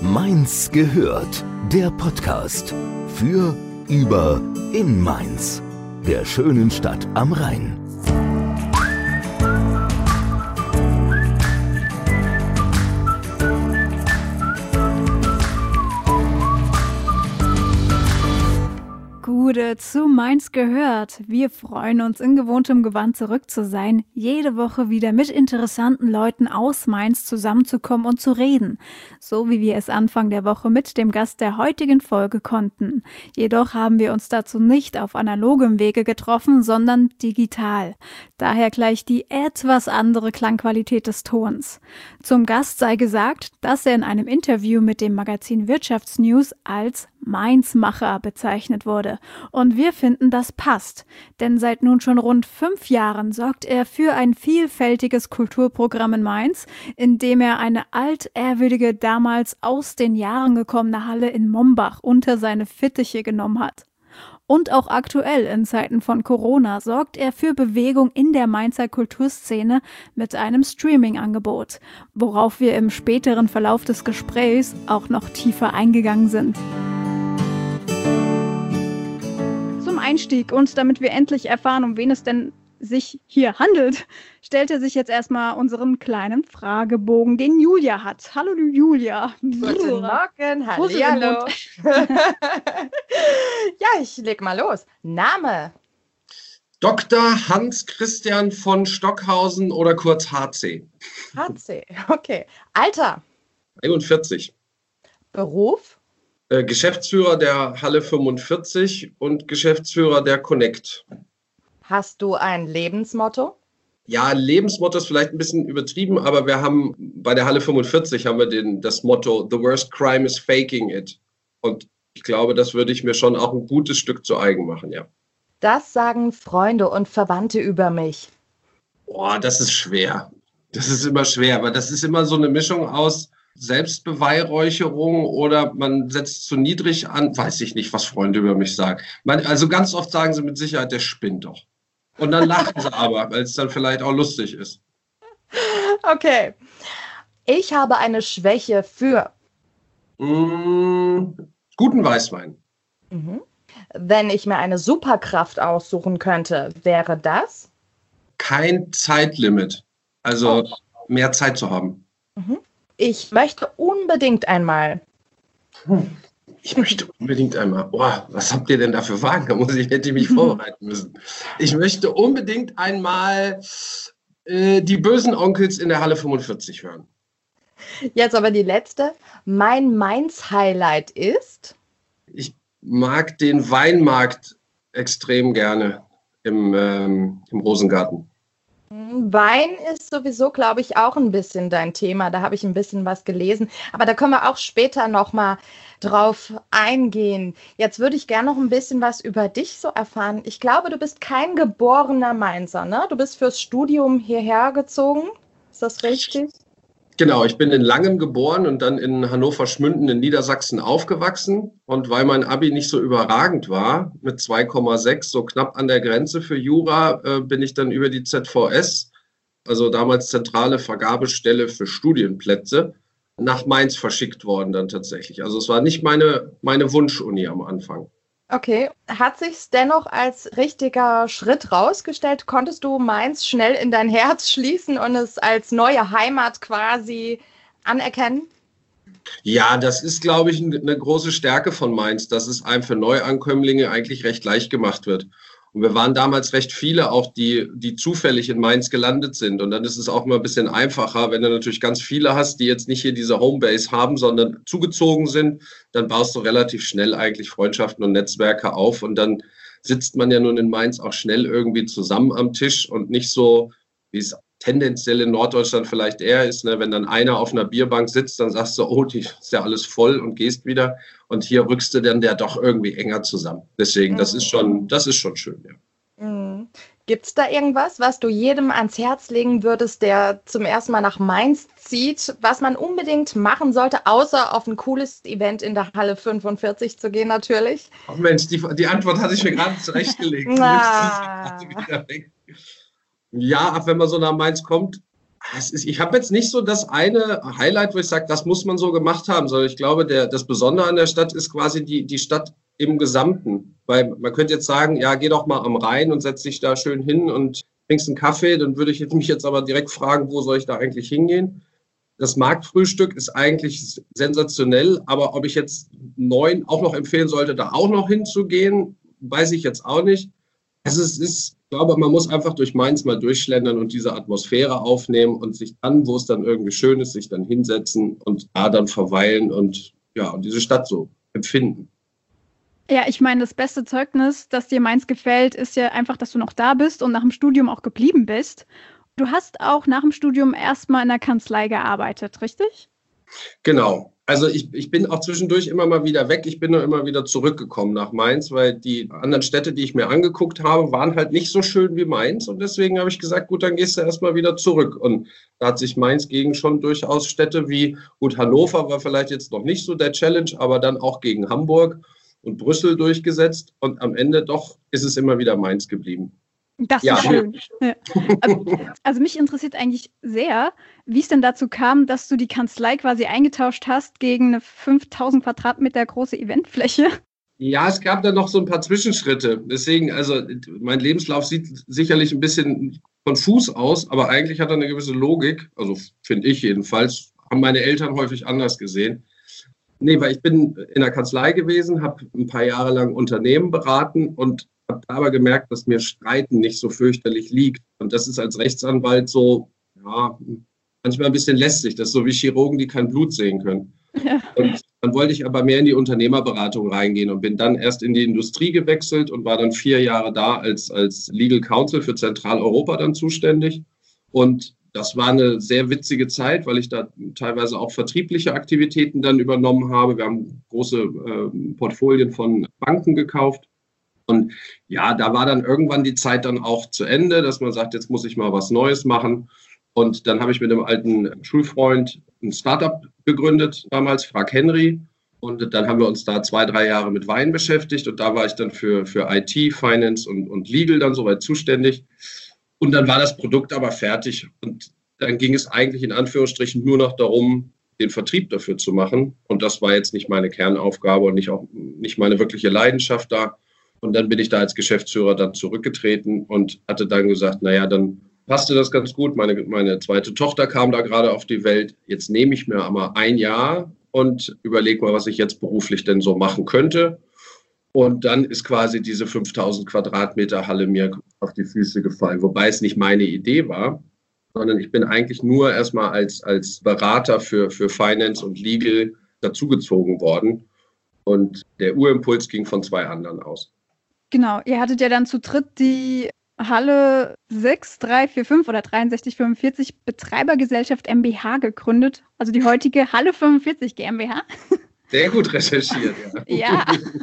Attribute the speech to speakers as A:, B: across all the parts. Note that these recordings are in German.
A: Mainz gehört, der Podcast für, über, in Mainz, der schönen Stadt am Rhein.
B: Gude zu Mainz gehört. Wir freuen uns, in gewohntem Gewand zurück zu sein, jede Woche wieder mit interessanten Leuten aus Mainz zusammenzukommen und zu reden. So wie wir es Anfang der Woche mit dem Gast der heutigen Folge konnten. Jedoch haben wir uns dazu nicht auf analogem Wege getroffen, sondern digital. Daher gleich die etwas andere Klangqualität des Tons. Zum Gast sei gesagt, dass er in einem Interview mit dem Magazin Wirtschaftsnews als Mainzmacher bezeichnet wurde. Und wir finden, das passt. Denn seit nun schon rund 5 Jahren sorgt er für ein vielfältiges Kulturprogramm in Mainz, in dem er eine altehrwürdige, damals aus den Jahren gekommene Halle in Mombach unter seine Fittiche genommen hat. Und auch aktuell in Zeiten von Corona sorgt er für Bewegung in der Mainzer Kulturszene mit einem Streaming-Angebot, worauf wir im späteren Verlauf des Gesprächs auch noch tiefer eingegangen sind. Zum Einstieg und damit wir endlich erfahren, um wen es denn sich hier handelt, stellt er sich jetzt erstmal unseren kleinen Fragebogen, den Julia hat. Hallo du Julia.
C: Guten Morgen, hallo. Ja, ich leg mal los. Name?
D: Dr. Hans-Christian von Stockhausen oder kurz HC.
C: HC, okay. Alter?
D: 41.
C: Beruf?
D: Geschäftsführer der Halle 45 und Geschäftsführer der Connect.
C: Hast du ein Lebensmotto?
D: Ja, Lebensmotto ist vielleicht ein bisschen übertrieben, aber wir haben bei der Halle 45 haben wir das Motto The worst crime is faking it. Und ich glaube, das würde ich mir schon auch ein gutes Stück zu eigen machen, ja.
C: Das sagen Freunde und Verwandte über mich.
D: Boah, das ist schwer. Das ist immer schwer, aber das ist immer so eine Mischung aus Selbstbeweihräucherung oder man setzt zu niedrig an, weiß ich nicht, was Freunde über mich sagen. Also ganz oft sagen sie mit Sicherheit, der spinnt doch. Und dann lachen sie aber, weil es dann vielleicht auch lustig ist.
C: Okay. Ich habe eine Schwäche für
D: guten Weißwein.
C: Mhm. Wenn ich mir eine Superkraft aussuchen könnte, wäre das?
D: Kein Zeitlimit. Also mehr Zeit zu haben.
C: Mhm. Ich möchte unbedingt einmal.
D: Ich möchte unbedingt einmal. Boah, was habt ihr denn da für Fragen? Hätte ich mich vorbereiten müssen. Ich möchte unbedingt einmal die bösen Onkels in der Halle 45 hören.
C: Jetzt aber die letzte. Mein Mainz-Highlight ist?
D: Ich mag den Weinmarkt extrem gerne im Rosengarten.
C: Wein ist sowieso, glaube ich, auch ein bisschen dein Thema. Da habe ich ein bisschen was gelesen. Aber da können wir auch später nochmal drauf eingehen. Jetzt würde ich gerne noch ein bisschen was über dich so erfahren. Ich glaube, du bist kein geborener Mainzer, ne? Du bist fürs Studium hierher gezogen. Ist das richtig?
D: Genau, ich bin in Langen geboren und dann in Hannover-Schmünden in Niedersachsen aufgewachsen. Und weil mein Abi nicht so überragend war, mit 2,6, so knapp an der Grenze für Jura, bin ich dann über die ZVS, also damals zentrale Vergabestelle für Studienplätze, nach Mainz verschickt worden dann tatsächlich. Also es war nicht meine Wunschuni am Anfang.
C: Okay, hat sich's dennoch als richtiger Schritt rausgestellt? Konntest du Mainz schnell in dein Herz schließen und es als neue Heimat quasi anerkennen?
D: Ja, das ist, glaube ich, eine große Stärke von Mainz, dass es einem für Neuankömmlinge eigentlich recht leicht gemacht wird. Und wir waren damals recht viele auch, die zufällig in Mainz gelandet sind. Und dann ist es auch mal ein bisschen einfacher, wenn du natürlich ganz viele hast, die jetzt nicht hier diese Homebase haben, sondern zugezogen sind, dann baust du relativ schnell eigentlich Freundschaften und Netzwerke auf. Und dann sitzt man ja nun in Mainz auch schnell irgendwie zusammen am Tisch und nicht so, wie es tendenziell in Norddeutschland vielleicht eher ist, ne? Wenn dann einer auf einer Bierbank sitzt, dann sagst du, oh, die ist ja alles voll und gehst wieder. Und hier rückst du dann doch irgendwie enger zusammen. Deswegen, das ist schon schön, ja.
C: Mhm. Gibt es da irgendwas, was du jedem ans Herz legen würdest, der zum ersten Mal nach Mainz zieht, was man unbedingt machen sollte, außer auf ein cooles Event in der Halle 45 zu gehen natürlich?
D: Oh Mensch, die Antwort hatte ich mir gerade zurechtgelegt. Ja, wenn man so nach Mainz kommt, Ich habe jetzt nicht so das eine Highlight, wo ich sage, das muss man so gemacht haben, sondern ich glaube, das Besondere an der Stadt ist quasi die Stadt im Gesamten. Weil man könnte jetzt sagen, ja, geh doch mal am Rhein und setz dich da schön hin und trinkst einen Kaffee. Dann würde ich mich jetzt aber direkt fragen, wo soll ich da eigentlich hingehen? Das Marktfrühstück ist eigentlich sensationell, aber ob ich jetzt 9 auch noch empfehlen sollte, da auch noch hinzugehen, weiß ich jetzt auch nicht. Also ich glaube, man muss einfach durch Mainz mal durchschlendern und diese Atmosphäre aufnehmen und sich dann, wo es dann irgendwie schön ist, sich dann hinsetzen und da dann verweilen und diese Stadt so empfinden.
B: Ja, ich meine, das beste Zeugnis, dass dir Mainz gefällt, ist ja einfach, dass du noch da bist und nach dem Studium auch geblieben bist. Du hast auch nach dem Studium erstmal in der Kanzlei gearbeitet, richtig?
D: Genau. Also ich bin auch zwischendurch immer mal wieder weg. Ich bin nur immer wieder zurückgekommen nach Mainz, weil die anderen Städte, die ich mir angeguckt habe, waren halt nicht so schön wie Mainz. Und deswegen habe ich gesagt, gut, dann gehst du erstmal wieder zurück. Und da hat sich Mainz gegen schon durchaus Städte wie, gut, Hannover war vielleicht jetzt noch nicht so der Challenge, aber dann auch gegen Hamburg und Brüssel durchgesetzt. Und am Ende doch ist es immer wieder Mainz geblieben.
B: Das ist schön. Ja. Also mich interessiert eigentlich sehr, wie es denn dazu kam, dass du die Kanzlei quasi eingetauscht hast gegen eine 5000 Quadratmeter große Eventfläche.
D: Ja, es gab da noch so ein paar Zwischenschritte. Deswegen, also mein Lebenslauf sieht sicherlich ein bisschen konfus aus, aber eigentlich hat er eine gewisse Logik. Also finde ich jedenfalls, haben meine Eltern häufig anders gesehen. Nee, weil ich bin in der Kanzlei gewesen, habe ein paar Jahre lang Unternehmen beraten und habe aber gemerkt, dass mir Streiten nicht so fürchterlich liegt. Und das ist als Rechtsanwalt so, manchmal ein bisschen lästig. Das ist so wie Chirurgen, die kein Blut sehen können. Ja. Und dann wollte ich aber mehr in die Unternehmerberatung reingehen und bin dann erst in die Industrie gewechselt und war dann 4 Jahre da als Legal Counsel für Zentraleuropa dann zuständig. Und das war eine sehr witzige Zeit, weil ich da teilweise auch vertriebliche Aktivitäten dann übernommen habe. Wir haben große Portfolien von Banken gekauft. Und ja, da war dann irgendwann die Zeit dann auch zu Ende, dass man sagt, jetzt muss ich mal was Neues machen. Und dann habe ich mit einem alten Schulfreund ein Startup gegründet, damals Frag Henry. Und dann haben wir uns da 2-3 Jahre mit Wein beschäftigt. Und da war ich dann für IT, Finance und Legal dann soweit zuständig. Und dann war das Produkt aber fertig. Und dann ging es eigentlich in Anführungsstrichen nur noch darum, den Vertrieb dafür zu machen. Und das war jetzt nicht meine Kernaufgabe und nicht meine wirkliche Leidenschaft da. Und dann bin ich da als Geschäftsführer dann zurückgetreten und hatte dann gesagt, naja, dann passte das ganz gut. Meine zweite Tochter kam da gerade auf die Welt. Jetzt nehme ich mir aber 1 Jahr und überlege mal, was ich jetzt beruflich denn so machen könnte. Und dann ist quasi diese 5000 Quadratmeter Halle mir auf die Füße gefallen. Wobei es nicht meine Idee war, sondern ich bin eigentlich nur erstmal als Berater für Finance und Legal dazugezogen worden. Und der Urimpuls ging von 2 anderen aus.
B: Genau, ihr hattet ja dann zu dritt die Halle 6345 oder 6345 Betreibergesellschaft MbH gegründet, also die heutige Halle 45 GmbH.
D: Sehr gut recherchiert, ja.
B: Ja,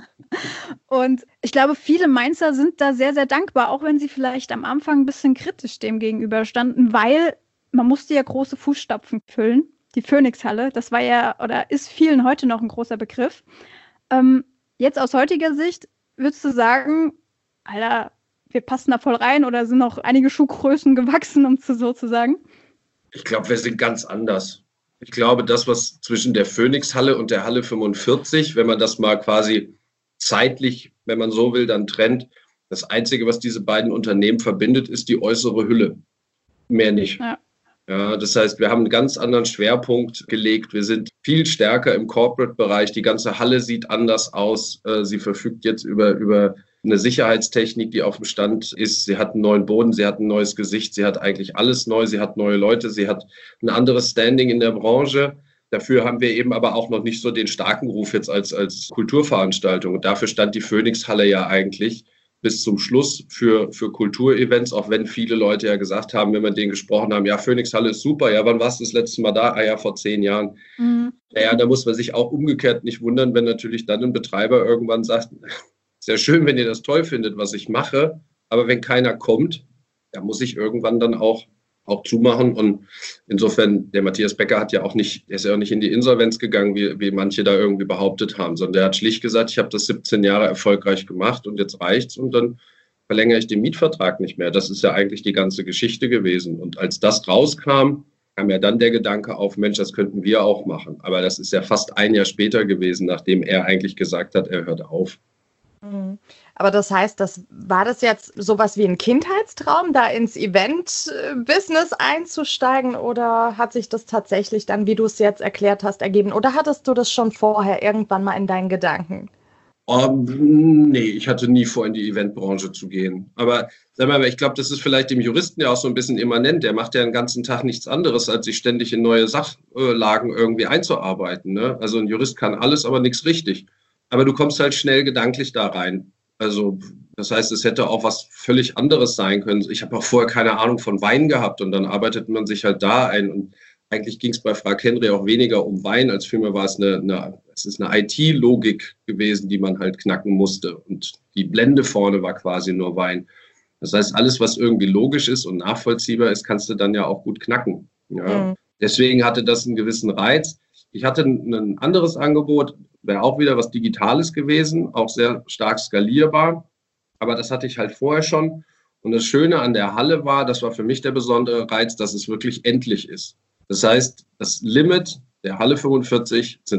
B: und ich glaube, viele Mainzer sind da sehr, sehr dankbar, auch wenn sie vielleicht am Anfang ein bisschen kritisch dem gegenüberstanden, weil man musste ja große Fußstapfen füllen. Die Phoenix-Halle, das war ja oder ist vielen heute noch ein großer Begriff. Jetzt aus heutiger Sicht, würdest du sagen, Alter, wir passen da voll rein oder sind noch einige Schuhgrößen gewachsen, um so zu sagen?
D: Ich glaube, wir sind ganz anders. Ich glaube, das, was zwischen der Phoenix-Halle und der Halle 45, wenn man das mal quasi zeitlich, wenn man so will, dann trennt, das Einzige, was diese beiden Unternehmen verbindet, ist die äußere Hülle. Mehr nicht. Ja, das heißt, wir haben einen ganz anderen Schwerpunkt gelegt. Wir sind viel stärker im Corporate-Bereich. Die ganze Halle sieht anders aus. Sie verfügt jetzt über eine Sicherheitstechnik, die auf dem Stand ist. Sie hat einen neuen Boden, sie hat ein neues Gesicht, sie hat eigentlich alles neu. Sie hat neue Leute, sie hat ein anderes Standing in der Branche. Dafür haben wir eben aber auch noch nicht so den starken Ruf jetzt als Kulturveranstaltung. Und dafür stand die Phoenix-Halle ja eigentlich bis zum Schluss für Kulturevents, auch wenn viele Leute ja gesagt haben, wenn wir mit denen gesprochen haben, ja, Phoenix-Halle ist super, ja, wann warst du das letzte Mal da? Ah ja, vor 10 Jahren. Mhm. Naja, da muss man sich auch umgekehrt nicht wundern, wenn natürlich dann ein Betreiber irgendwann sagt, sehr schön, wenn ihr das toll findet, was ich mache, aber wenn keiner kommt, da muss ich irgendwann dann auch zumachen. Und insofern, der Matthias Becker der ist ja auch nicht in die Insolvenz gegangen, wie manche da irgendwie behauptet haben, sondern der hat schlicht gesagt, ich habe das 17 Jahre erfolgreich gemacht und jetzt reicht's und dann verlängere ich den Mietvertrag nicht mehr. Das ist ja eigentlich die ganze Geschichte gewesen. Und als das rauskam, kam ja dann der Gedanke auf, Mensch, das könnten wir auch machen. Aber das ist ja fast ein Jahr später gewesen, nachdem er eigentlich gesagt hat, er hört auf.
C: Aber das heißt, war das jetzt sowas wie ein Kindheitstraum, da ins Event-Business einzusteigen, oder hat sich das tatsächlich dann, wie du es jetzt erklärt hast, ergeben? Oder hattest du das schon vorher irgendwann mal in deinen Gedanken?
D: Nee, ich hatte nie vor, in die Eventbranche zu gehen. Aber sag mal, ich glaube, das ist vielleicht dem Juristen ja auch so ein bisschen immanent. Der macht ja den ganzen Tag nichts anderes, als sich ständig in neue Sachlagen irgendwie einzuarbeiten. Ne? Also ein Jurist kann alles, aber nichts richtig. Aber du kommst halt schnell gedanklich da rein. Also das heißt, es hätte auch was völlig anderes sein können. Ich habe auch vorher keine Ahnung von Wein gehabt und dann arbeitet man sich halt da ein. Und eigentlich ging es bei Frau Henry auch weniger um Wein, als vielmehr war es eine IT-Logik gewesen, die man halt knacken musste. Und die Blende vorne war quasi nur Wein. Das heißt, alles, was irgendwie logisch ist und nachvollziehbar ist, kannst du dann ja auch gut knacken. Ja. Deswegen hatte das einen gewissen Reiz. Ich hatte ein anderes Angebot, wäre auch wieder was Digitales gewesen, auch sehr stark skalierbar. Aber das hatte ich halt vorher schon. Und das Schöne an der Halle war, das war für mich der besondere Reiz, dass es wirklich endlich ist. Das heißt, das Limit der Halle 45 sind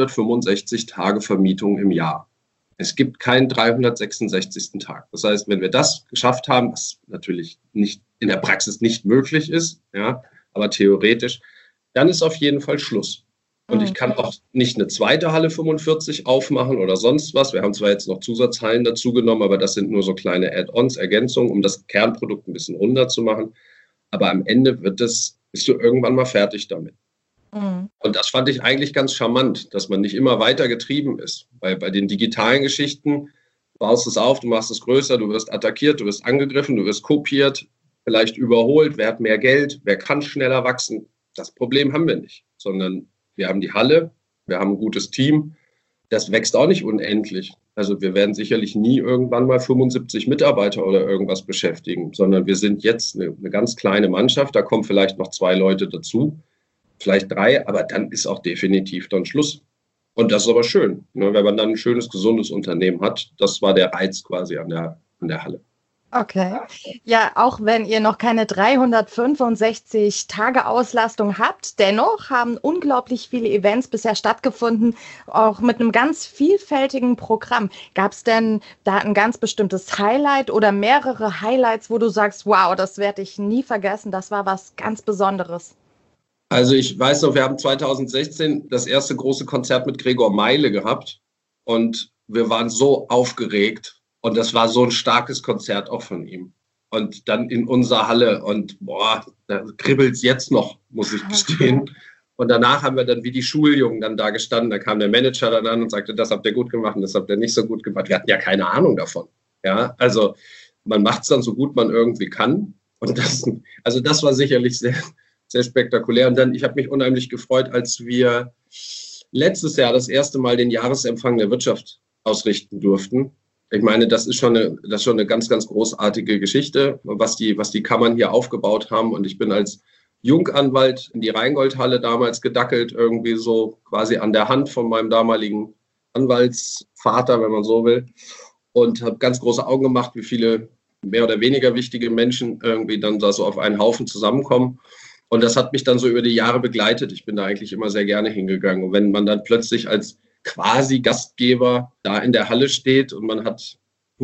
D: 365 Tage Vermietung im Jahr. Es gibt keinen 366. Tag. Das heißt, wenn wir das geschafft haben, was natürlich nicht in der Praxis nicht möglich ist, ja, aber theoretisch, dann ist auf jeden Fall Schluss. Und ich kann auch nicht eine zweite Halle 45 aufmachen oder sonst was. Wir haben zwar jetzt noch Zusatzhallen dazu genommen, aber das sind nur so kleine Add-ons, Ergänzungen, um das Kernprodukt ein bisschen runder zu machen. Aber am Ende bist du irgendwann mal fertig damit. Und das fand ich eigentlich ganz charmant, dass man nicht immer weiter getrieben ist. Weil bei den digitalen Geschichten baust du es auf, du machst es größer, du wirst attackiert, du wirst angegriffen, du wirst kopiert, vielleicht überholt, wer hat mehr Geld, wer kann schneller wachsen. Das Problem haben wir nicht, sondern wir haben die Halle, wir haben ein gutes Team. Das wächst auch nicht unendlich. Also wir werden sicherlich nie irgendwann mal 75 Mitarbeiter oder irgendwas beschäftigen, sondern wir sind jetzt eine ganz kleine Mannschaft. Da kommen vielleicht noch 2 Leute dazu, vielleicht 3, aber dann ist auch definitiv dann Schluss. Und das ist aber schön, ne, wenn man dann ein schönes, gesundes Unternehmen hat. Das war der Reiz quasi an der Halle.
C: Okay. Ja, auch wenn ihr noch keine 365 Tage Auslastung habt, dennoch haben unglaublich viele Events bisher stattgefunden, auch mit einem ganz vielfältigen Programm. Gab es denn da ein ganz bestimmtes Highlight oder mehrere Highlights, wo du sagst, wow, das werde ich nie vergessen, das war was ganz Besonderes?
D: Also ich weiß noch, wir haben 2016 das erste große Konzert mit Gregor Meile gehabt und wir waren so aufgeregt. Und das war so ein starkes Konzert auch von ihm. Und dann in unserer Halle und da kribbelt's jetzt noch, muss ich gestehen. Und danach haben wir dann wie die Schuljungen dann da gestanden. Da kam der Manager dann an und sagte, das habt ihr gut gemacht und das habt ihr nicht so gut gemacht. Wir hatten ja keine Ahnung davon. Ja, also man macht's dann so gut man irgendwie kann. Und das war sicherlich sehr, sehr spektakulär. Und dann, ich habe mich unheimlich gefreut, als wir letztes Jahr das erste Mal den Jahresempfang der Wirtschaft ausrichten durften. Ich meine, das ist schon eine ganz, ganz großartige Geschichte, was die Kammern hier aufgebaut haben. Und ich bin als Junganwalt in die Rheingoldhalle damals gedackelt, irgendwie so quasi an der Hand von meinem damaligen Anwaltsvater, wenn man so will. Und habe ganz große Augen gemacht, wie viele mehr oder weniger wichtige Menschen irgendwie dann da so auf einen Haufen zusammenkommen. Und das hat mich dann so über die Jahre begleitet. Ich bin da eigentlich immer sehr gerne hingegangen. Und wenn man dann plötzlich als quasi Gastgeber da in der Halle steht und man hat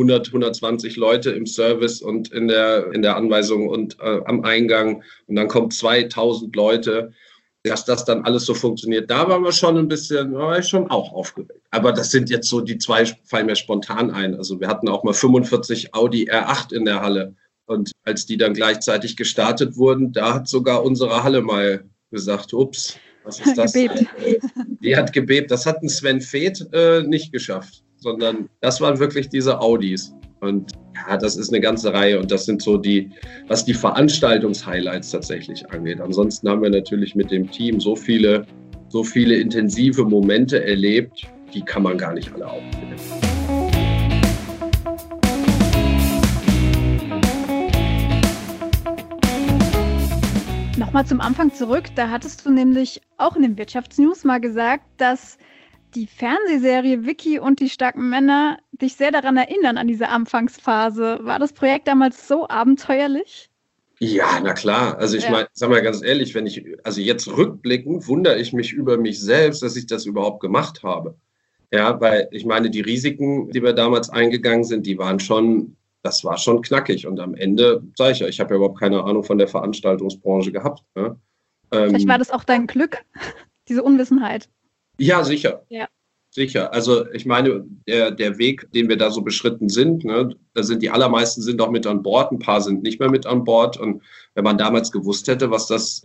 D: 120 Leute im Service und in der Anweisung und am Eingang und dann kommen 2000 Leute, dass das dann alles so funktioniert. Da waren wir schon ein bisschen, war ich schon auch aufgeregt. Aber das sind jetzt so die 2, fallen mir spontan ein. Also wir hatten auch mal 45 Audi R8 in der Halle und als die dann gleichzeitig gestartet wurden, da hat sogar unsere Halle mal gesagt, ups, was ist das?
B: Gebebt.
D: Die hat gebebt. Das hat ein Sven Feth nicht geschafft, sondern das waren wirklich diese Audis. Und ja, das ist eine ganze Reihe und das sind so was die Veranstaltungshighlights tatsächlich angeht. Ansonsten haben wir natürlich mit dem Team so viele intensive Momente erlebt, die kann man gar nicht alle aufnehmen.
B: Nochmal zum Anfang zurück, da hattest du nämlich auch in den Wirtschaftsnews mal gesagt, dass die Fernsehserie Vicky und die starken Männer dich sehr daran erinnern, an diese Anfangsphase. War das Projekt damals so abenteuerlich?
D: Ja, na klar. Also ich meine, sag mal ganz ehrlich, also jetzt rückblickend wundere ich mich über mich selbst, dass ich das überhaupt gemacht habe. Ja, weil ich meine, die Risiken, die wir damals eingegangen sind, das war schon knackig. Und am Ende, sage ich ja, ich habe ja überhaupt keine Ahnung von der Veranstaltungsbranche gehabt. Ne?
B: Vielleicht war das auch dein Glück, diese Unwissenheit.
D: Ja, sicher.
B: Ja.
D: Sicher. Also ich meine, der Weg, den wir da so beschritten sind, ne, da sind die allermeisten sind auch mit an Bord, ein paar sind nicht mehr mit an Bord. Und wenn man damals gewusst hätte, was das,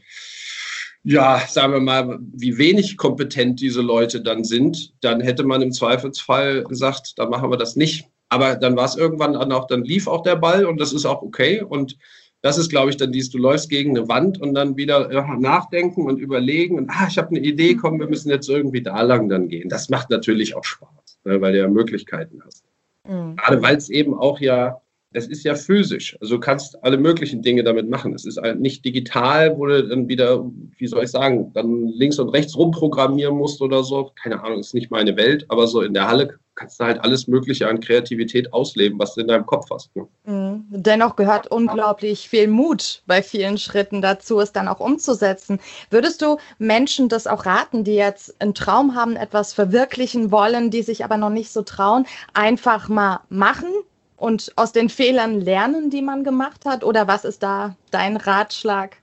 D: ja, sagen wir mal, wie wenig kompetent diese Leute dann sind, dann hätte man im Zweifelsfall gesagt, dann machen wir das nicht. Aber dann war es irgendwann dann lief auch der Ball und das ist auch okay. Und das ist, glaube ich, dann du läufst gegen eine Wand und dann wieder nachdenken und überlegen und ich habe eine Idee, komm, wir müssen jetzt irgendwie da lang dann gehen. Das macht natürlich auch Spaß, ne, weil du ja Möglichkeiten hast. Mhm. Gerade weil es eben auch es ist ja physisch. Also du kannst alle möglichen Dinge damit machen. Es ist nicht digital, wo du dann wieder, wie soll ich sagen, dann links und rechts rumprogrammieren musst oder so. Keine Ahnung, ist nicht meine Welt, aber so in der Halle kannst du halt alles Mögliche an Kreativität ausleben, was du in deinem Kopf hast. Ne?
C: Dennoch gehört unglaublich viel Mut bei vielen Schritten dazu, es dann auch umzusetzen. Würdest du Menschen das auch raten, die jetzt einen Traum haben, etwas verwirklichen wollen, die sich aber noch nicht so trauen, einfach mal machen und aus den Fehlern lernen, die man gemacht hat? Oder was ist da dein Ratschlag?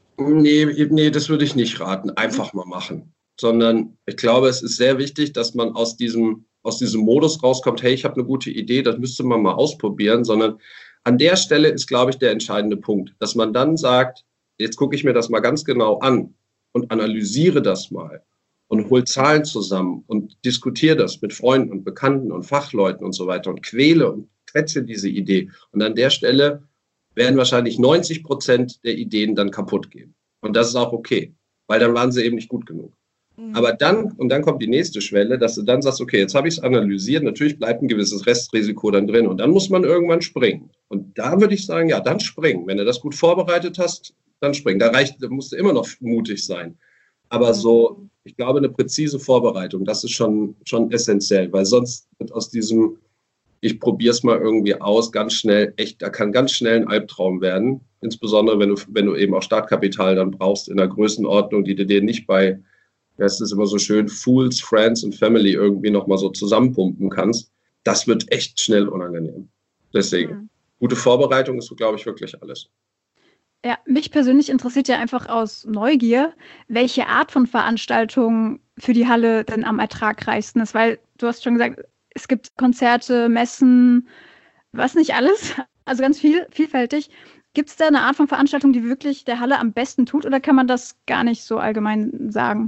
D: Nee, das würde ich nicht raten. Einfach mal machen. Sondern ich glaube, es ist sehr wichtig, dass man aus diesem Modus rauskommt, hey, ich habe eine gute Idee, das müsste man mal ausprobieren. Sondern an der Stelle ist, glaube ich, der entscheidende Punkt, dass man dann sagt, jetzt gucke ich mir das mal ganz genau an und analysiere das mal und hol Zahlen zusammen und diskutiere das mit Freunden und Bekannten und Fachleuten und so weiter und quäle und quetsche diese Idee. Und an der Stelle werden wahrscheinlich 90% der Ideen dann kaputt gehen. Und das ist auch okay, weil dann waren sie eben nicht gut genug. Aber dann kommt die nächste Schwelle, dass du dann sagst, okay, jetzt habe ich es analysiert, natürlich bleibt ein gewisses Restrisiko dann drin und dann muss man irgendwann springen. Und da würde ich sagen, ja, dann springen. Wenn du das gut vorbereitet hast, dann springen. Da musst du immer noch mutig sein. Aber so, ich glaube, eine präzise Vorbereitung, das ist schon essentiell, weil sonst wird aus diesem, ich probiere es mal irgendwie aus, da kann ganz schnell ein Albtraum werden. Insbesondere, wenn du eben auch Startkapital dann brauchst in einer Größenordnung, die du dir nicht bei, das ist immer so schön, Fools, Friends und Family irgendwie nochmal so zusammenpumpen kannst. Das wird echt schnell unangenehm. Deswegen, gute Vorbereitung ist, glaube ich, wirklich alles.
B: Ja, mich persönlich interessiert ja einfach aus Neugier, welche Art von Veranstaltung für die Halle denn am ertragreichsten ist, weil du hast schon gesagt, es gibt Konzerte, Messen, was nicht alles, also ganz vielfältig. Gibt es da eine Art von Veranstaltung, die wirklich der Halle am besten tut oder kann man das gar nicht so allgemein sagen?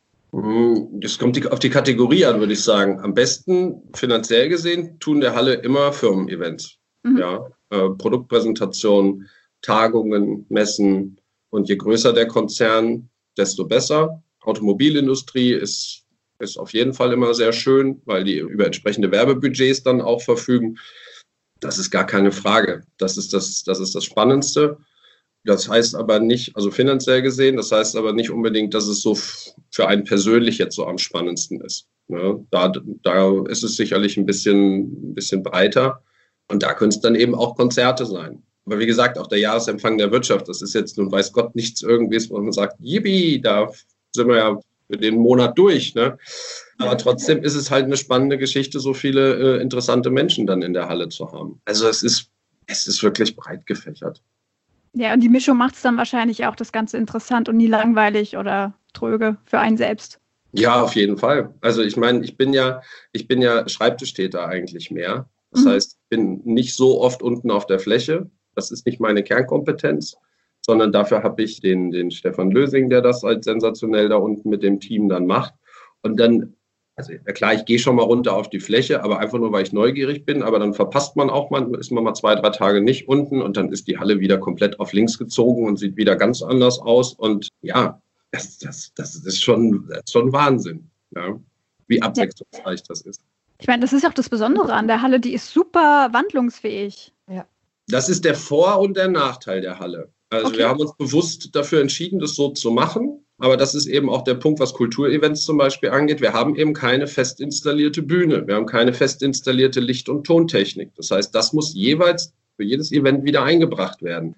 D: Das kommt auf die Kategorie an, würde ich sagen. Am besten finanziell gesehen tun der Halle immer Firmen-Events. Ja, Produktpräsentationen, Tagungen, Messen und je größer der Konzern, desto besser. Automobilindustrie ist auf jeden Fall immer sehr schön, weil die über entsprechende Werbebudgets dann auch verfügen. Das ist gar keine Frage. Das ist das Spannendste. Das heißt aber nicht, also finanziell gesehen, das heißt aber nicht unbedingt, dass es so für einen persönlich jetzt so am spannendsten ist. Ne? Da ist es sicherlich ein bisschen breiter und da können es dann eben auch Konzerte sein. Aber wie gesagt, auch der Jahresempfang der Wirtschaft, das ist jetzt nun weiß Gott nichts irgendwie, wo man sagt, yippie, da sind wir ja für den Monat durch. Ne? Aber trotzdem ist es halt eine spannende Geschichte, so viele interessante Menschen dann in der Halle zu haben. Also es ist wirklich breit gefächert.
B: Ja, und die Mischung macht es dann wahrscheinlich auch das Ganze interessant und nie langweilig oder tröge für einen selbst.
D: Ja, auf jeden Fall. Also ich meine, ich bin ja Schreibtischtäter eigentlich mehr. Das heißt, ich bin nicht so oft unten auf der Fläche. Das ist nicht meine Kernkompetenz, sondern dafür habe ich den Stefan Lösing, der das halt sensationell da unten mit dem Team dann macht. Und dann, also ja klar, ich gehe schon mal runter auf die Fläche, aber einfach nur, weil ich neugierig bin. Aber dann verpasst man auch mal, ist man mal 2-3 Tage nicht unten und dann ist die Halle wieder komplett auf links gezogen und sieht wieder ganz anders aus. Und ja, das ist schon Wahnsinn, ja, wie abwechslungsreich das ist.
B: Ich meine, das ist auch das Besondere an der Halle, die ist super wandlungsfähig.
C: Ja.
D: Das ist der Vor- und der Nachteil der Halle. Also wir haben uns bewusst dafür entschieden, das so zu machen. Aber das ist eben auch der Punkt, was Kulturevents zum Beispiel angeht. Wir haben eben keine fest installierte Bühne. Wir haben keine fest installierte Licht- und Tontechnik. Das heißt, das muss jeweils für jedes Event wieder eingebracht werden.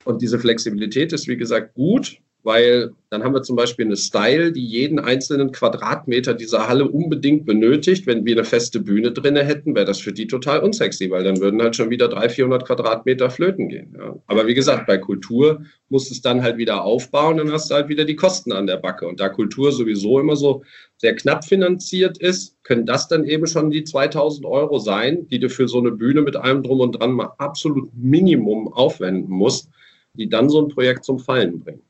D: Und diese Flexibilität ist, wie gesagt, gut, weil dann haben wir zum Beispiel eine Style, die jeden einzelnen Quadratmeter dieser Halle unbedingt benötigt. Wenn wir eine feste Bühne drin hätten, wäre das für die total unsexy, weil dann würden halt schon wieder 300-400 Quadratmeter flöten gehen. Ja. Aber wie gesagt, bei Kultur musst du es dann halt wieder aufbauen, dann hast du halt wieder die Kosten an der Backe. Und da Kultur sowieso immer so sehr knapp finanziert ist, können das dann eben schon die 2.000 € sein, die du für so eine Bühne mit allem drum und dran mal absolut Minimum aufwenden musst, die dann so ein Projekt zum Fallen bringen.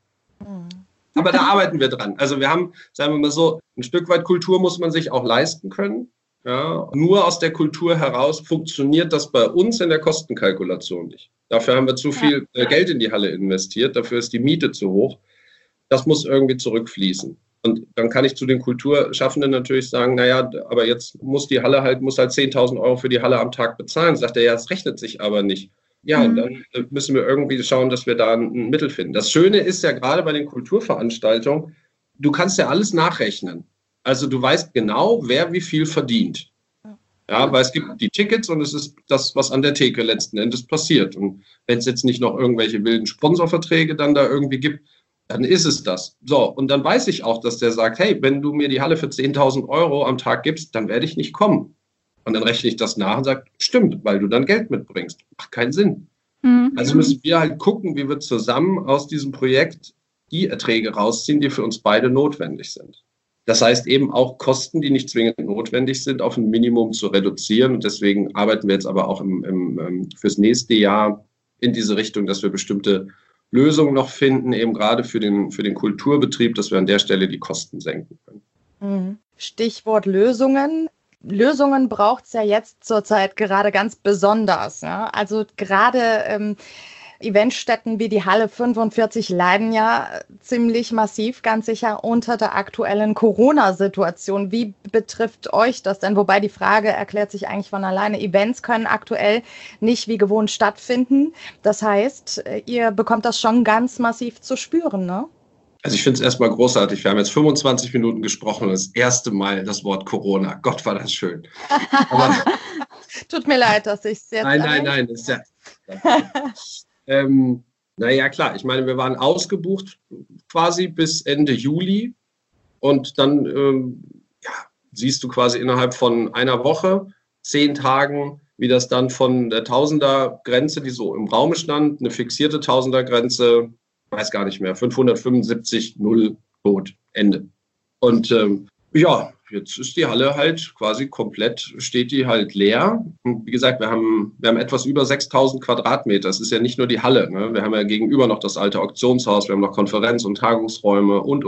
D: Aber da arbeiten wir dran. Also wir haben, sagen wir mal so, ein Stück weit Kultur muss man sich auch leisten können. Ja, nur aus der Kultur heraus funktioniert das bei uns in der Kostenkalkulation nicht. Dafür haben wir zu viel Geld in die Halle investiert, dafür ist die Miete zu hoch. Das muss irgendwie zurückfließen. Und dann kann ich zu den Kulturschaffenden natürlich sagen, naja, aber jetzt muss die Halle muss halt 10.000 € für die Halle am Tag bezahlen. Sagt er, ja, das rechnet sich aber nicht. Ja, dann müssen wir irgendwie schauen, dass wir da ein Mittel finden. Das Schöne ist ja gerade bei den Kulturveranstaltungen, du kannst ja alles nachrechnen. Also du weißt genau, wer wie viel verdient. Ja, weil es gibt die Tickets und es ist das, was an der Theke letzten Endes passiert. Und wenn es jetzt nicht noch irgendwelche wilden Sponsorverträge dann da irgendwie gibt, dann ist es das. So, und dann weiß ich auch, dass der sagt, hey, wenn du mir die Halle für 10.000 € am Tag gibst, dann werde ich nicht kommen. Und dann rechne ich das nach und sage, stimmt, weil du dann Geld mitbringst. Macht keinen Sinn. Also müssen wir halt gucken, wie wir zusammen aus diesem Projekt die Erträge rausziehen, die für uns beide notwendig sind. Das heißt eben auch Kosten, die nicht zwingend notwendig sind, auf ein Minimum zu reduzieren. Und deswegen arbeiten wir jetzt aber auch fürs nächste Jahr in diese Richtung, dass wir bestimmte Lösungen noch finden, eben gerade für den Kulturbetrieb, dass wir an der Stelle die Kosten senken können.
C: Stichwort Lösungen. Lösungen braucht es ja jetzt zurzeit gerade ganz besonders. Ja? Also gerade Eventstätten wie die Halle 45 leiden ja ziemlich massiv, ganz sicher unter der aktuellen Corona-Situation. Wie betrifft euch das denn? Wobei die Frage erklärt sich eigentlich von alleine. Events können aktuell nicht wie gewohnt stattfinden. Das heißt, ihr bekommt das schon ganz massiv zu spüren, ne?
D: Also ich finde es erstmal großartig. Wir haben jetzt 25 Minuten gesprochen und das erste Mal das Wort Corona. Gott, war das schön. Aber
C: tut mir leid, dass ich es jetzt...
D: Nein. Das ist ja... naja, klar. Ich meine, wir waren ausgebucht quasi bis Ende Juli. Und dann siehst du quasi innerhalb von einer Woche, 10 Tagen, wie das dann von der Tausender-Grenze, die so im Raum stand, eine fixierte Tausender-Grenze, weiß gar nicht mehr, 575, 0, tot, Ende. Und jetzt ist die Halle halt quasi komplett, steht die halt leer. Und wie gesagt, wir haben etwas über 6.000 Quadratmeter. Das ist ja nicht nur die Halle. Ne? Wir haben ja gegenüber noch das alte Auktionshaus, wir haben noch Konferenz- und Tagungsräume und.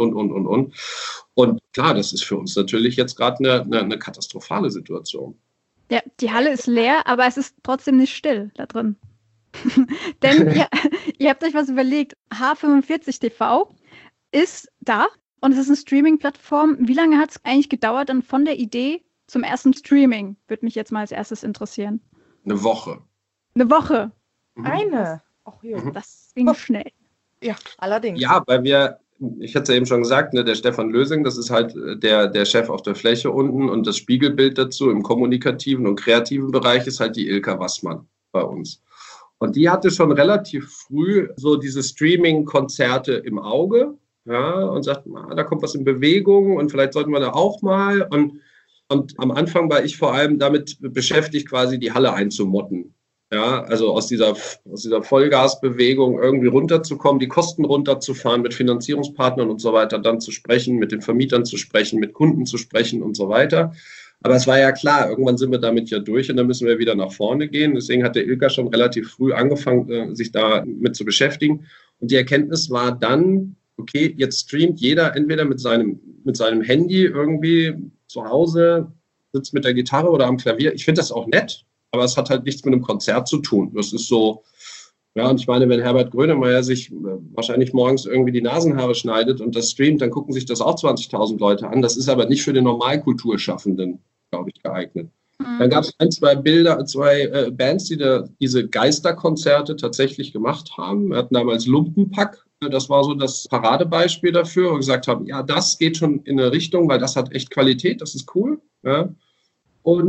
D: Und klar, das ist für uns natürlich jetzt gerade eine katastrophale Situation.
B: Ja, die Halle ist leer, aber es ist trotzdem nicht still da drin. Denn ihr habt euch was überlegt. H45 TV ist da und es ist eine Streaming-Plattform. Wie lange hat es eigentlich gedauert dann von der Idee zum ersten Streaming? Würde mich jetzt mal als erstes interessieren.
D: Eine Woche.
B: Eine Woche?
C: Eine? Ach ja.
B: Das ging schnell.
C: Ja, allerdings.
D: Ja, weil ich hatte es ja eben schon gesagt, ne, der Stefan Lösing, das ist halt der Chef auf der Fläche unten und das Spiegelbild dazu im kommunikativen und kreativen Bereich ist halt die Ilka Wassmann bei uns. Und die hatte schon relativ früh so diese Streaming-Konzerte im Auge, ja, und sagt, da kommt was in Bewegung und vielleicht sollten wir da auch mal. Und am Anfang war ich vor allem damit beschäftigt, quasi die Halle einzumotten. Ja, also aus dieser Vollgasbewegung irgendwie runterzukommen, die Kosten runterzufahren, mit Finanzierungspartnern und so weiter dann zu sprechen, mit den Vermietern zu sprechen, mit Kunden zu sprechen und so weiter. Aber es war ja klar, irgendwann sind wir damit ja durch und dann müssen wir wieder nach vorne gehen. Deswegen hat der Ilka schon relativ früh angefangen, sich da mit zu beschäftigen. Und die Erkenntnis war dann, okay, jetzt streamt jeder entweder mit seinem Handy irgendwie zu Hause, sitzt mit der Gitarre oder am Klavier. Ich finde das auch nett, aber es hat halt nichts mit einem Konzert zu tun. Das ist so, ja, und ich meine, wenn Herbert Grönemeyer sich wahrscheinlich morgens irgendwie die Nasenhaare schneidet und das streamt, dann gucken sich das auch 20.000 Leute an. Das ist aber nicht für den Normalkulturschaffenden, glaube ich, geeignet. Dann gab es zwei Bands, die diese Geisterkonzerte tatsächlich gemacht haben. Wir hatten damals Lumpenpack. Das war so das Paradebeispiel dafür, wo wir gesagt haben, ja, das geht schon in eine Richtung, weil das hat echt Qualität, das ist cool. Ja. Und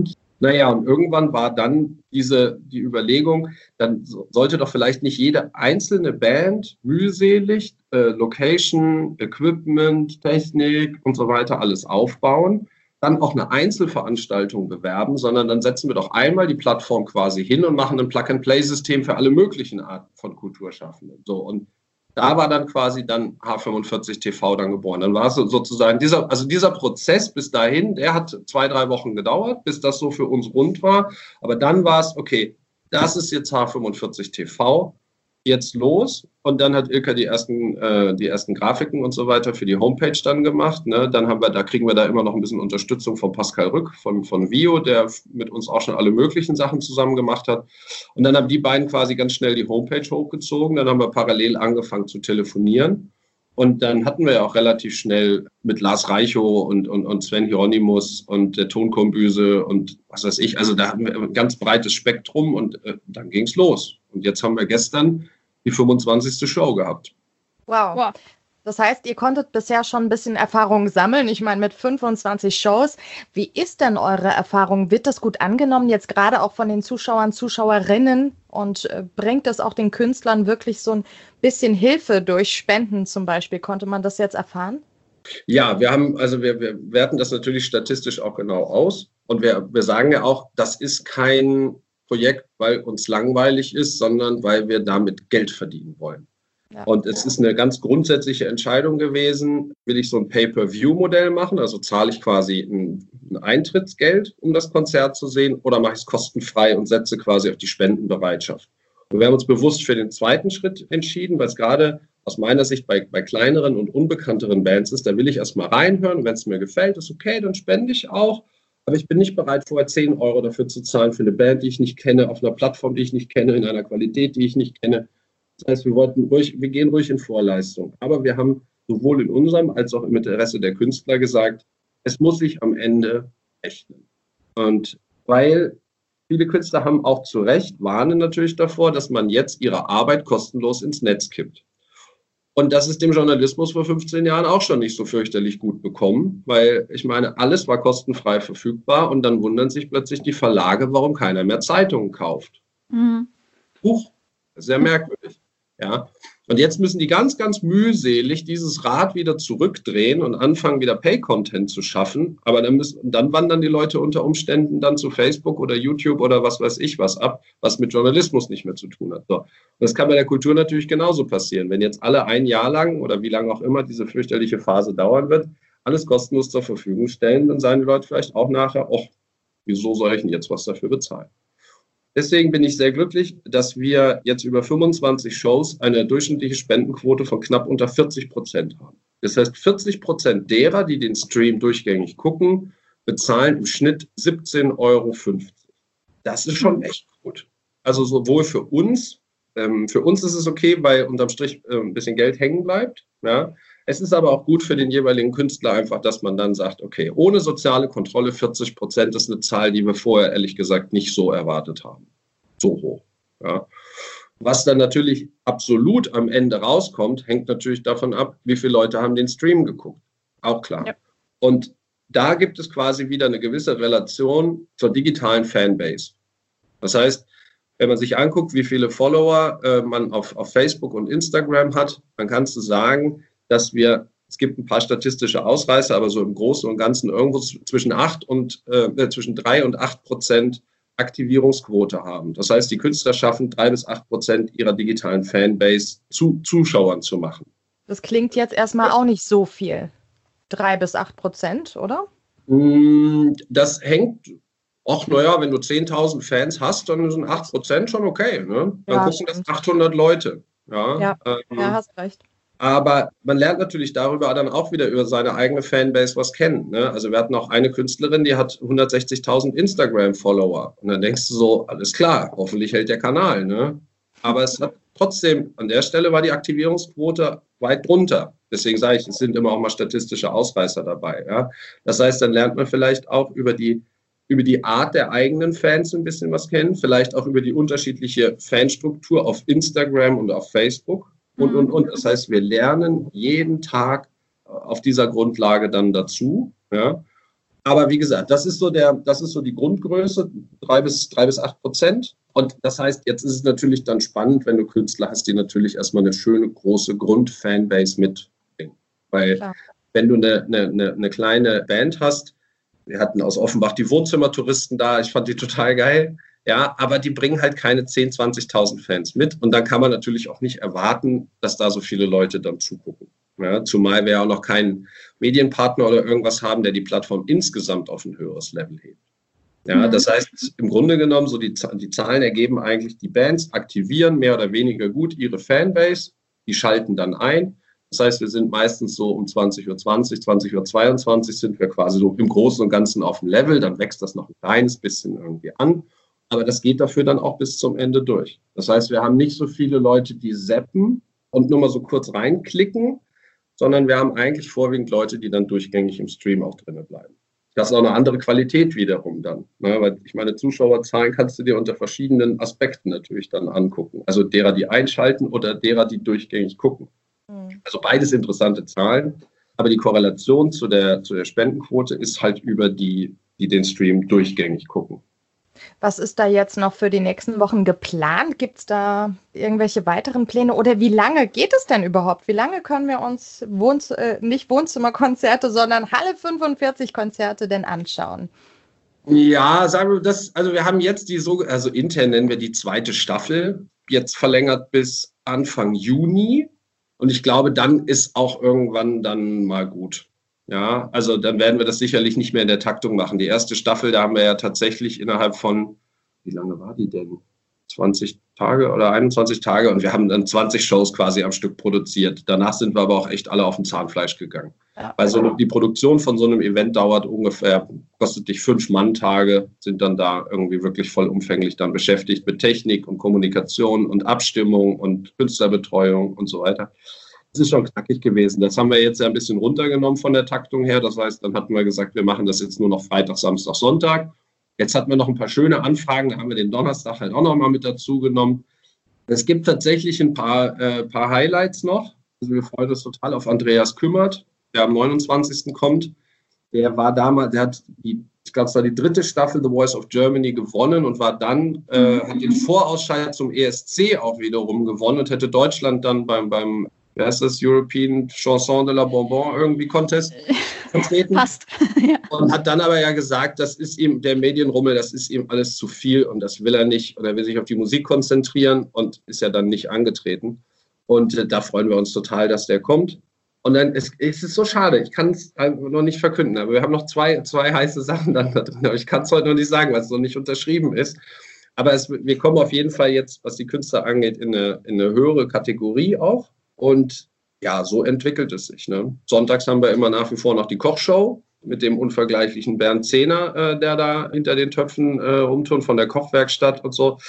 D: Naja, und irgendwann war dann die Überlegung, dann sollte doch vielleicht nicht jede einzelne Band mühselig Location, Equipment, Technik und so weiter alles aufbauen, dann auch eine Einzelveranstaltung bewerben, sondern dann setzen wir doch einmal die Plattform quasi hin und machen ein Plug-and-Play-System für alle möglichen Arten von Kulturschaffenden. So, und da war dann quasi dann H45 TV dann geboren. Dann war es sozusagen dieser Prozess bis dahin, der hat 2-3 Wochen gedauert, bis das so für uns rund war. Aber dann war es, okay, das ist jetzt H45 TV, jetzt los. Und dann hat Ilka die ersten Grafiken und so weiter für die Homepage dann gemacht. Ne? Dann kriegen wir da immer noch ein bisschen Unterstützung von Pascal Rück, von Vio, der mit uns auch schon alle möglichen Sachen zusammen gemacht hat. Und dann haben die beiden quasi ganz schnell die Homepage hochgezogen. Dann haben wir parallel angefangen zu telefonieren. Und dann hatten wir ja auch relativ schnell mit Lars Reichow und Sven Hieronymus und der Tonkombüse und was weiß ich. Also da hatten wir ein ganz breites Spektrum und dann ging es los. Und jetzt haben wir gestern die 25. Show gehabt.
C: Wow. Das heißt, ihr konntet bisher schon ein bisschen Erfahrung sammeln. Ich meine, mit 25 Shows. Wie ist denn eure Erfahrung? Wird das gut angenommen, jetzt gerade auch von den Zuschauern, Zuschauerinnen? Und bringt das auch den Künstlern wirklich so ein bisschen Hilfe durch Spenden zum Beispiel? Konnte man das jetzt erfahren?
D: Ja, wir werten das natürlich statistisch auch genau aus. Und wir sagen ja auch, das ist kein Projekt, weil uns langweilig ist, sondern weil wir damit Geld verdienen wollen. Ja. Und es ist eine ganz grundsätzliche Entscheidung gewesen, will ich so ein Pay-per-View-Modell machen, also zahle ich quasi ein Eintrittsgeld, um das Konzert zu sehen, oder mache ich es kostenfrei und setze quasi auf die Spendenbereitschaft. Und wir haben uns bewusst für den zweiten Schritt entschieden, weil es gerade aus meiner Sicht bei kleineren und unbekannteren Bands ist, da will ich erstmal reinhören und wenn es mir gefällt, ist okay, dann spende ich auch. Aber ich bin nicht bereit, vorher 10 Euro dafür zu zahlen für eine Band, die ich nicht kenne, auf einer Plattform, die ich nicht kenne, in einer Qualität, die ich nicht kenne. Das heißt, wir gehen ruhig in Vorleistung. Aber wir haben sowohl in unserem als auch im Interesse der Künstler gesagt, es muss sich am Ende rechnen. Und weil viele Künstler haben auch zu Recht, warnen natürlich davor, dass man jetzt ihre Arbeit kostenlos ins Netz kippt. Und das ist dem Journalismus vor 15 Jahren auch schon nicht so fürchterlich gut bekommen, weil ich meine, alles war kostenfrei verfügbar und dann wundern sich plötzlich die Verlage, warum keiner mehr Zeitungen kauft. Huch, sehr merkwürdig. Ja. Und jetzt müssen die ganz, ganz mühselig dieses Rad wieder zurückdrehen und anfangen, wieder Pay-Content zu schaffen. Aber dann wandern die Leute unter Umständen dann zu Facebook oder YouTube oder was weiß ich was ab, was mit Journalismus nicht mehr zu tun hat. So. Und das kann bei der Kultur natürlich genauso passieren. Wenn jetzt alle ein Jahr lang oder wie lange auch immer diese fürchterliche Phase dauern wird, alles kostenlos zur Verfügung stellen, dann sagen die Leute vielleicht auch nachher, ach, wieso soll ich denn jetzt was dafür bezahlen? Deswegen bin ich sehr glücklich, dass wir jetzt über 25 Shows eine durchschnittliche Spendenquote von knapp unter 40% haben. Das heißt, 40% derer, die den Stream durchgängig gucken, bezahlen im Schnitt 17,50 €. Das ist schon echt gut. Also sowohl für uns ist es okay, weil unterm Strich ein bisschen Geld hängen bleibt. Ja. Es ist aber auch gut für den jeweiligen Künstler einfach, dass man dann sagt, okay, ohne soziale Kontrolle 40% ist eine Zahl, die wir vorher ehrlich gesagt nicht so erwartet haben. So hoch. Ja. Was dann natürlich absolut am Ende rauskommt, hängt natürlich davon ab, wie viele Leute haben den Stream geguckt. Auch klar. Ja. Und da gibt es quasi wieder eine gewisse Relation zur digitalen Fanbase. Das heißt, wenn man sich anguckt, wie viele Follower man auf Facebook und Instagram hat, dann kannst du sagen, dass es gibt ein paar statistische Ausreißer, aber so im Großen und Ganzen irgendwo zwischen 3 und 8% Aktivierungsquote haben. Das heißt, die Künstler schaffen 3 bis 8% ihrer digitalen Fanbase zu Zuschauern zu machen.
C: Das klingt jetzt erstmal auch nicht so viel. 3 bis 8%, oder?
D: Das hängt, wenn du 10.000 Fans hast, dann sind 8% schon okay. Ne? Dann gucken das 800 Leute. Ja,
C: hast recht.
D: Aber man lernt natürlich darüber dann auch wieder über seine eigene Fanbase was kennen. Ne? Also wir hatten auch eine Künstlerin, die hat 160.000 Instagram-Follower. Und dann denkst du so, alles klar, hoffentlich hält der Kanal. Ne? Aber es hat trotzdem, an der Stelle war die Aktivierungsquote weit drunter. Deswegen sage ich, es sind immer auch mal statistische Ausreißer dabei. Ja? Das heißt, dann lernt man vielleicht auch über die Art der eigenen Fans ein bisschen was kennen, vielleicht auch über die unterschiedliche Fanstruktur auf Instagram und auf Facebook. Und. Das heißt, wir lernen jeden Tag auf dieser Grundlage dann dazu. Ja? Aber wie gesagt, das ist so die Grundgröße, 3-8%. Und das heißt, jetzt ist es natürlich dann spannend, wenn du Künstler hast, die natürlich erstmal eine schöne, große Grundfanbase mitbringen. Weil wenn du eine kleine Band hast, wir hatten aus Offenbach die Wohnzimmertouristen da, ich fand die total geil, ja, aber die bringen halt keine 10.000, 20.000 Fans mit. Und dann kann man natürlich auch nicht erwarten, dass da so viele Leute dann zugucken. Ja, zumal wir auch noch keinen Medienpartner oder irgendwas haben, der die Plattform insgesamt auf ein höheres Level hebt. Ja, das heißt, im Grunde genommen, so die Zahlen ergeben eigentlich, die Bands aktivieren mehr oder weniger gut ihre Fanbase, die schalten dann ein. Das heißt, wir sind meistens so um 20.20 Uhr, 20.22 Uhr sind wir quasi so im Großen und Ganzen auf dem Level, dann wächst das noch ein kleines bisschen irgendwie an. Aber das geht dafür dann auch bis zum Ende durch. Das heißt, wir haben nicht so viele Leute, die zappen und nur mal so kurz reinklicken, sondern wir haben eigentlich vorwiegend Leute, die dann durchgängig im Stream auch drinnen bleiben. Das ist auch eine andere Qualität wiederum dann. Ne? Weil ich meine, Zuschauerzahlen kannst du dir unter verschiedenen Aspekten natürlich dann angucken. Also derer, die einschalten oder derer, die durchgängig gucken. Also beides interessante Zahlen. Aber die Korrelation zu der Spendenquote ist halt über die den Stream durchgängig gucken.
C: Was ist da jetzt noch für die nächsten Wochen geplant? Gibt es da irgendwelche weiteren Pläne? Oder wie lange geht es denn überhaupt? Wie lange können wir uns nicht Wohnzimmerkonzerte, sondern Halle 45 Konzerte denn anschauen?
D: Ja, sagen wir das, also wir haben jetzt also intern nennen wir die zweite Staffel, jetzt verlängert bis Anfang Juni. Und ich glaube, dann ist auch irgendwann dann mal gut. Ja, also dann werden wir das sicherlich nicht mehr in der Taktung machen. Die erste Staffel, da haben wir ja tatsächlich innerhalb von, wie lange war die denn? 20 Tage oder 21 Tage und wir haben dann 20 Shows quasi am Stück produziert. Danach sind wir aber auch echt alle auf dem Zahnfleisch gegangen. Ja. Weil die Produktion von so einem Event dauert ungefähr, kostet dich 5 Manntage, sind dann da irgendwie wirklich vollumfänglich dann beschäftigt mit Technik und Kommunikation und Abstimmung und Künstlerbetreuung und so weiter. Das ist schon knackig gewesen. Das haben wir jetzt ja ein bisschen runtergenommen von der Taktung her. Das heißt, dann hatten wir gesagt, wir machen das jetzt nur noch Freitag, Samstag, Sonntag. Jetzt hatten wir noch ein paar schöne Anfragen. Da haben wir den Donnerstag halt auch noch mal mit dazu genommen. Es gibt tatsächlich ein paar Highlights noch. Also wir freuen uns total auf Andreas Kümmert, der am 29. kommt. Der war damals, der hat ich glaube, es war die 3. Staffel The Voice of Germany gewonnen und war dann, hat den Vorausscheid zum ESC auch wiederum gewonnen und hätte Deutschland dann beim wer ist das? European Chanson de la Bonbon irgendwie Contest vertreten.
B: Passt. Ja.
D: Und hat dann aber ja gesagt, das ist ihm, der Medienrummel, das ist ihm alles zu viel und das will er nicht und er will sich auf die Musik konzentrieren und ist ja dann nicht angetreten. Und da freuen wir uns total, dass der kommt. Und dann es ist so schade, ich kann es noch nicht verkünden, aber wir haben noch zwei heiße Sachen dann da drin. Aber ich kann es heute noch nicht sagen, weil es noch nicht unterschrieben ist. Aber wir kommen auf jeden Fall jetzt, was die Künstler angeht, in eine höhere Kategorie auch. Und ja, so entwickelt es sich. Ne? Sonntags haben wir immer nach wie vor noch die Kochshow mit dem unvergleichlichen Bernd Zehner, der da hinter den Töpfen rumturnt von der Kochwerkstatt und so.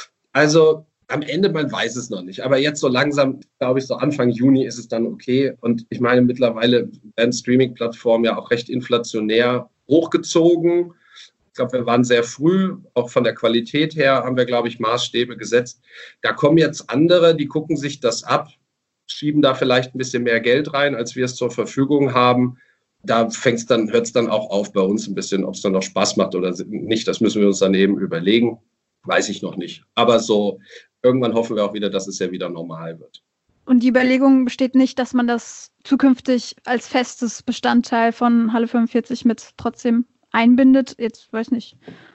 D: Also am Ende, man weiß es noch nicht. Aber jetzt so langsam, glaube ich, so Anfang Juni ist es dann okay. Und ich meine, mittlerweile werden Streaming-Plattformen ja auch recht inflationär hochgezogen. Ich glaube, wir waren sehr früh, auch von der Qualität her haben wir, glaube ich, Maßstäbe gesetzt. Da kommen jetzt andere, die gucken sich das ab, schieben da vielleicht ein bisschen mehr Geld rein, als wir es zur Verfügung haben. Da hört es dann auch auf bei uns ein bisschen, ob es dann noch Spaß macht oder nicht. Das müssen wir uns dann eben überlegen. Weiß ich noch nicht. Aber so irgendwann hoffen wir auch wieder, dass es ja wieder normal wird.
B: Und die Überlegung besteht nicht, dass man das zukünftig als festes Bestandteil von Halle 45 mit trotzdem einbindet? Jetzt weiß nicht.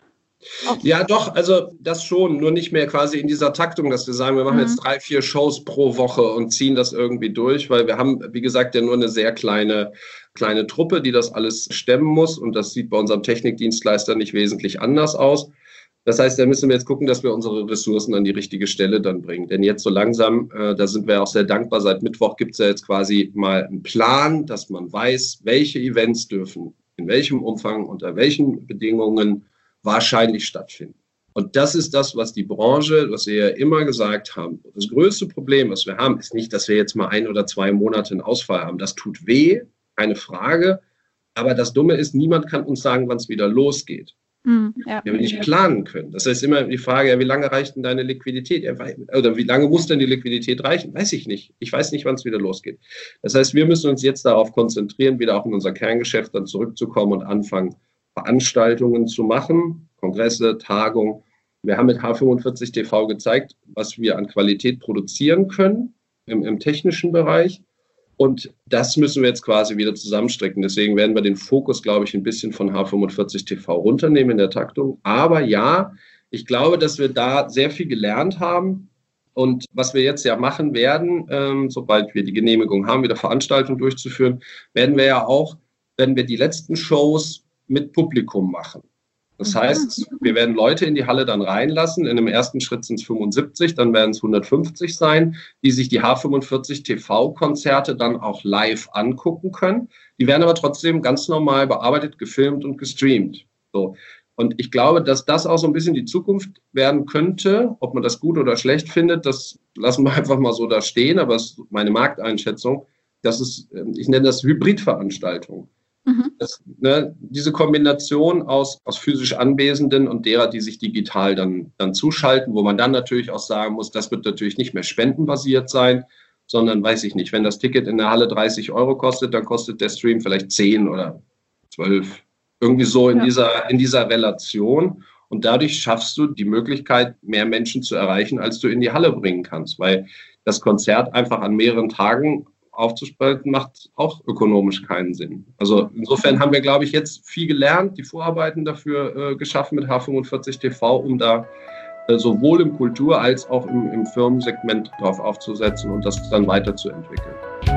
D: Ja, doch, also das schon, nur nicht mehr quasi in dieser Taktung, dass wir sagen, wir machen jetzt 3, 4 Shows pro Woche und ziehen das irgendwie durch, weil wir haben, wie gesagt, ja nur eine sehr kleine Truppe, die das alles stemmen muss und das sieht bei unserem Technikdienstleister nicht wesentlich anders aus. Das heißt, da müssen wir jetzt gucken, dass wir unsere Ressourcen an die richtige Stelle dann bringen. Denn jetzt so langsam, da sind wir auch sehr dankbar, seit Mittwoch gibt es ja jetzt quasi mal einen Plan, dass man weiß, welche Events dürfen, in welchem Umfang, unter welchen Bedingungen wahrscheinlich stattfinden. Und das ist das, was die Branche, was wir ja immer gesagt haben. Das größte Problem, was wir haben, ist nicht, dass wir jetzt mal 1 oder 2 Monate einen Ausfall haben. Das tut weh, keine Frage. Aber das Dumme ist, niemand kann uns sagen, wann es wieder losgeht. Ja. Wenn wir nicht planen können. Das heißt immer die Frage, ja, wie lange reicht denn deine Liquidität? Oder wie lange muss denn die Liquidität reichen? Weiß ich nicht. Ich weiß nicht, wann es wieder losgeht. Das heißt, wir müssen uns jetzt darauf konzentrieren, wieder auch in unser Kerngeschäft dann zurückzukommen und anfangen, Veranstaltungen zu machen, Kongresse, Tagungen. Wir haben mit H45 TV gezeigt, was wir an Qualität produzieren können im technischen Bereich. Und das müssen wir jetzt quasi wieder zusammenstrecken. Deswegen werden wir den Fokus, glaube ich, ein bisschen von H45 TV runternehmen in der Taktung. Aber ja, ich glaube, dass wir da sehr viel gelernt haben. Und was wir jetzt ja machen werden, sobald wir die Genehmigung haben, wieder Veranstaltungen durchzuführen, werden wir die letzten Shows mit Publikum machen. Das heißt, wir werden Leute in die Halle dann reinlassen. In dem ersten Schritt sind es 75, dann werden es 150 sein, die sich die H45 TV-Konzerte dann auch live angucken können. Die werden aber trotzdem ganz normal bearbeitet, gefilmt und gestreamt. So. Und ich glaube, dass das auch so ein bisschen die Zukunft werden könnte. Ob man das gut oder schlecht findet, das lassen wir einfach mal so da stehen. Aber es ist meine Markteinschätzung. Ich nenne das Hybridveranstaltung. Diese Kombination aus physisch Anwesenden und derer, die sich digital dann zuschalten, wo man dann natürlich auch sagen muss, das wird natürlich nicht mehr spendenbasiert sein, sondern, weiß ich nicht, wenn das Ticket in der Halle 30 € kostet, dann kostet der Stream vielleicht 10 oder 12. Irgendwie so in dieser Relation. Und dadurch schaffst du die Möglichkeit, mehr Menschen zu erreichen, als du in die Halle bringen kannst. Weil das Konzert einfach an mehreren Tagen aufzuspalten, macht auch ökonomisch keinen Sinn. Also insofern haben wir, glaube ich, jetzt viel gelernt, die Vorarbeiten dafür geschaffen mit H45 TV, um da sowohl im Kultur- als auch im Firmensegment drauf aufzusetzen und das dann weiterzuentwickeln.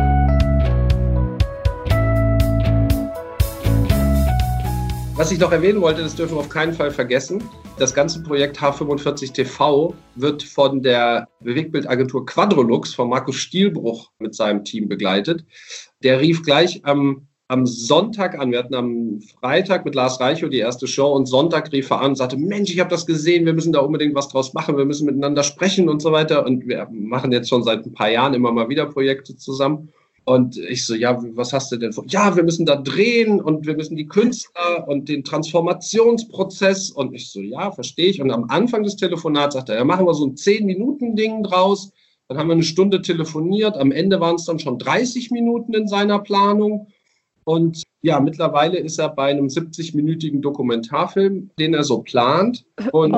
D: Was ich noch erwähnen wollte, das dürfen wir auf keinen Fall vergessen. Das ganze Projekt H45 TV wird von der Bewegtbildagentur Quadrolux, von Markus Stielbruch mit seinem Team begleitet. Der rief gleich am Sonntag an. Wir hatten am Freitag mit Lars Reichow die erste Show und Sonntag rief er an und sagte, Mensch, ich habe das gesehen, wir müssen da unbedingt was draus machen, wir müssen miteinander sprechen und so weiter. Und wir machen jetzt schon seit ein paar Jahren immer mal wieder Projekte zusammen. Und ich so, ja, was hast du denn vor? Ja, wir müssen da drehen und wir müssen die Künstler und den Transformationsprozess. Und ich so, ja, verstehe ich. Und am Anfang des Telefonats sagte er, ja, machen wir so ein 10-Minuten-Ding draus. Dann haben wir eine Stunde telefoniert. Am Ende waren es dann schon 30 Minuten in seiner Planung. Und ja, mittlerweile ist er bei einem 70-minütigen Dokumentarfilm, den er so plant. Und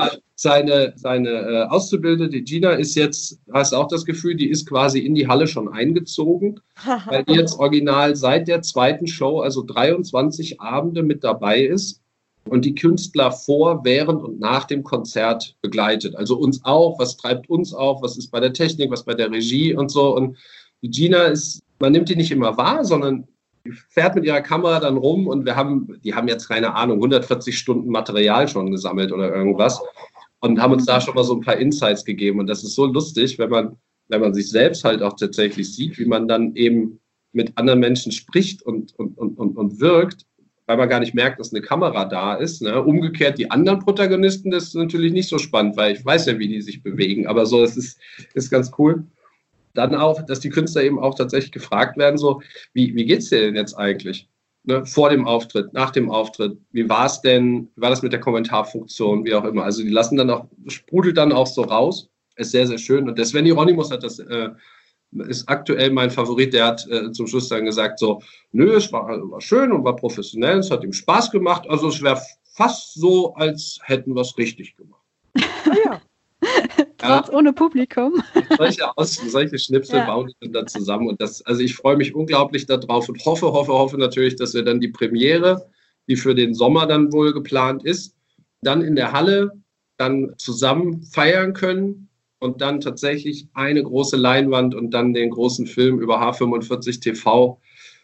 D: seine Auszubildende, die Gina, ist jetzt, hast du auch das Gefühl, die ist quasi in die Halle schon eingezogen, weil die jetzt original seit der zweiten Show, also 23 Abende mit dabei ist und die Künstler vor, während und nach dem Konzert begleitet. Also uns auch, was treibt uns auf, was ist bei der Technik, was bei der Regie und so. Und die Gina ist, man nimmt die nicht immer wahr, sondern die fährt mit ihrer Kamera dann rum und die haben jetzt, keine Ahnung, 140 Stunden Material schon gesammelt oder irgendwas und haben uns da schon mal so ein paar Insights gegeben. Und das ist so lustig, wenn man sich selbst halt auch tatsächlich sieht, wie man dann eben mit anderen Menschen spricht und wirkt, weil man gar nicht merkt, dass eine Kamera da ist. Ne? Umgekehrt die anderen Protagonisten, das ist natürlich nicht so spannend, weil ich weiß ja, wie die sich bewegen. Aber so, es ist ganz cool. Dann auch, dass die Künstler eben auch tatsächlich gefragt werden, so, wie geht's dir denn jetzt eigentlich? Ne? Vor dem Auftritt, nach dem Auftritt, wie war es denn, wie war das mit der Kommentarfunktion, wie auch immer. Also die lassen dann auch, sprudelt dann auch so raus, ist sehr, sehr schön. Und der Sven Hieronymus hat das, ist aktuell mein Favorit, der hat zum Schluss dann gesagt so, nö, es war schön und war professionell, es hat ihm Spaß gemacht, also es wäre fast so, als hätten wir es richtig gemacht.
B: Ja. Trotz ohne Publikum.
D: Solche Schnipsel bauen die dann zusammen. Und also ich freue mich unglaublich darauf und hoffe natürlich, dass wir dann die Premiere, die für den Sommer dann wohl geplant ist, dann in der Halle dann zusammen feiern können und dann tatsächlich eine große Leinwand und dann den großen Film über H45 TV.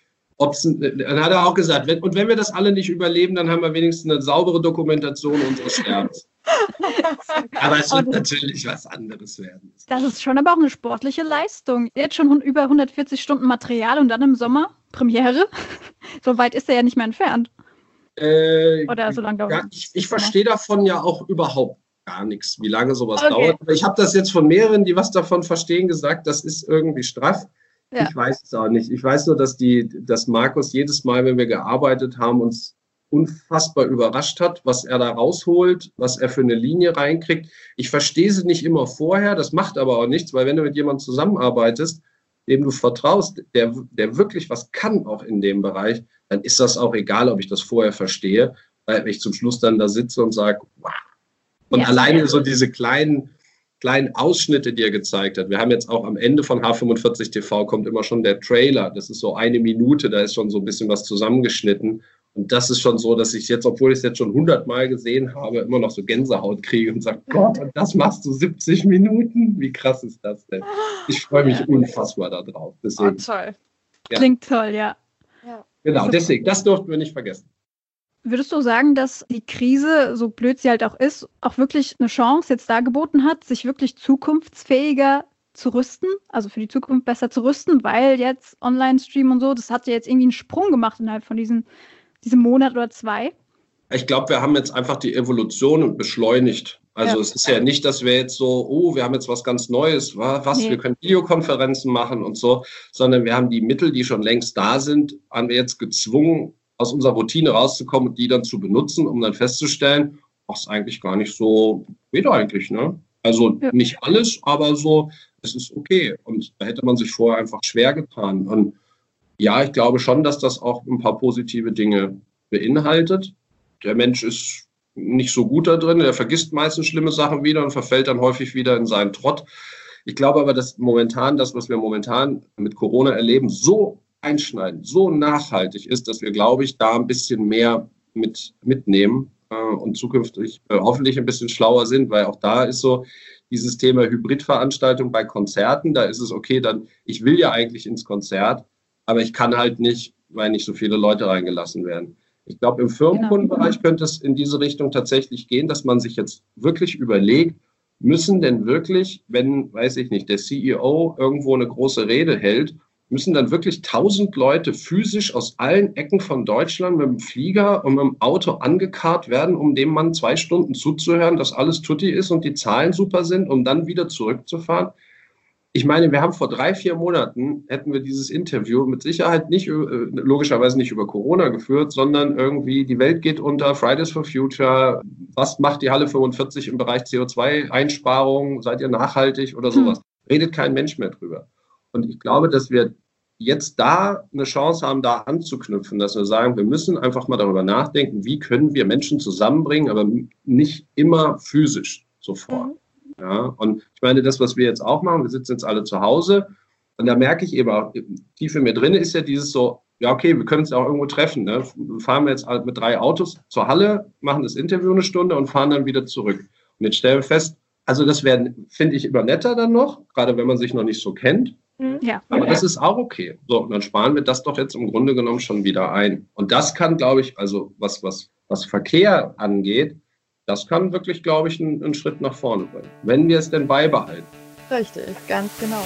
D: Dann hat er auch gesagt, wenn wir das alle nicht überleben, dann haben wir wenigstens eine saubere Dokumentation unseres Sterbens. Aber es wird natürlich was anderes werden.
B: Das ist schon aber auch eine sportliche Leistung. Jetzt schon über 140 Stunden Material und dann im Sommer Premiere. So weit ist er ja nicht mehr entfernt. Oder so lange dauert
D: ja, ich verstehe davon ja auch überhaupt gar nichts, wie lange sowas dauert. Aber ich habe das jetzt von mehreren, die was davon verstehen, gesagt, das ist irgendwie straff. Ja. Ich weiß es auch nicht. Ich weiß nur, dass Markus jedes Mal, wenn wir gearbeitet haben, uns unfassbar überrascht hat, was er da rausholt, was er für eine Linie reinkriegt. Ich verstehe sie nicht immer vorher, das macht aber auch nichts, weil wenn du mit jemandem zusammenarbeitest, dem du vertraust, der wirklich was kann auch in dem Bereich, dann ist das auch egal, ob ich das vorher verstehe, weil ich zum Schluss dann da sitze und sage, wow. Und alleine so diese kleinen Ausschnitte, die er gezeigt hat. Wir haben jetzt auch am Ende von H45 TV kommt immer schon der Trailer. Das ist so 1 Minute, da ist schon so ein bisschen was zusammengeschnitten. Und das ist schon so, dass ich jetzt, obwohl ich es jetzt schon 100-mal gesehen habe, immer noch so Gänsehaut kriege und sage, Gott, und das machst du 70 Minuten? Wie krass ist das denn? Ich freue mich unfassbar darauf. Deswegen,
C: toll.
B: Ja. Klingt toll, ja.
D: Genau, deswegen, das durften wir nicht vergessen.
B: Würdest du sagen, dass die Krise, so blöd sie halt auch ist, auch wirklich eine Chance jetzt dargeboten hat, sich wirklich zukunftsfähiger zu rüsten, also für die Zukunft besser zu rüsten, weil jetzt Online-Stream und so, das hat ja jetzt irgendwie einen Sprung gemacht innerhalb von diesem Monat oder 2?
D: Ich glaube, wir haben jetzt einfach die Evolution beschleunigt. Also es ist ja nicht, dass wir jetzt so, wir haben jetzt was ganz Neues, wir können Videokonferenzen machen und so, sondern wir haben die Mittel, die schon längst da sind, haben wir jetzt gezwungen, aus unserer Routine rauszukommen und die dann zu benutzen, um dann festzustellen, ist eigentlich gar nicht so, geht eigentlich, ne? Also nicht alles, aber so, es ist okay. Und da hätte man sich vorher einfach schwer getan. Und ja, ich glaube schon, dass das auch ein paar positive Dinge beinhaltet. Der Mensch ist nicht so gut da drin, der vergisst meistens schlimme Sachen wieder und verfällt dann häufig wieder in seinen Trott. Ich glaube aber, dass das, was wir momentan mit Corona erleben, so einschneidend, so nachhaltig ist, dass wir, glaube ich, da ein bisschen mehr mitnehmen und zukünftig hoffentlich ein bisschen schlauer sind, weil auch da ist so dieses Thema Hybridveranstaltung bei Konzerten, da ist es okay, dann ich will ja eigentlich ins Konzert, aber ich kann halt nicht, weil nicht so viele Leute reingelassen werden. Ich glaube, im Firmenkundenbereich könnte es in diese Richtung tatsächlich gehen, dass man sich jetzt wirklich überlegt, müssen denn wirklich, wenn, weiß ich nicht, der CEO irgendwo eine große Rede hält, müssen dann wirklich 1000 Leute physisch aus allen Ecken von Deutschland mit dem Flieger und mit dem Auto angekarrt werden, um dem Mann 2 Stunden zuzuhören, dass alles tutti ist und die Zahlen super sind, um dann wieder zurückzufahren? Ich meine, wir haben vor 3-4 Monaten, hätten wir dieses Interview mit Sicherheit nicht, logischerweise nicht über Corona geführt, sondern irgendwie die Welt geht unter, Fridays for Future, was macht die Halle 45 im Bereich CO2-Einsparung, seid ihr nachhaltig oder sowas? Redet kein Mensch mehr drüber. Und ich glaube, dass wir jetzt da eine Chance haben, da anzuknüpfen, dass wir sagen, wir müssen einfach mal darüber nachdenken, wie können wir Menschen zusammenbringen, aber nicht immer physisch sofort. Ja, und ich meine, das, was wir jetzt auch machen, wir sitzen jetzt alle zu Hause und da merke ich eben auch, tief in mir drin ist ja dieses so, ja okay, wir können uns auch irgendwo treffen. Ne? Fahren wir jetzt mit 3 Autos zur Halle, machen das Interview eine Stunde und fahren dann wieder zurück. Und jetzt stellen wir fest, also das wäre, finde ich, immer netter dann noch, gerade wenn man sich noch nicht so kennt. Ja. Aber das ist auch okay. So, und dann sparen wir das doch jetzt im Grunde genommen schon wieder ein. Und das kann, glaube ich, also was Verkehr angeht, das kann wirklich, glaube ich, einen Schritt nach vorne bringen, wenn wir es denn beibehalten.
C: Richtig, ganz genau.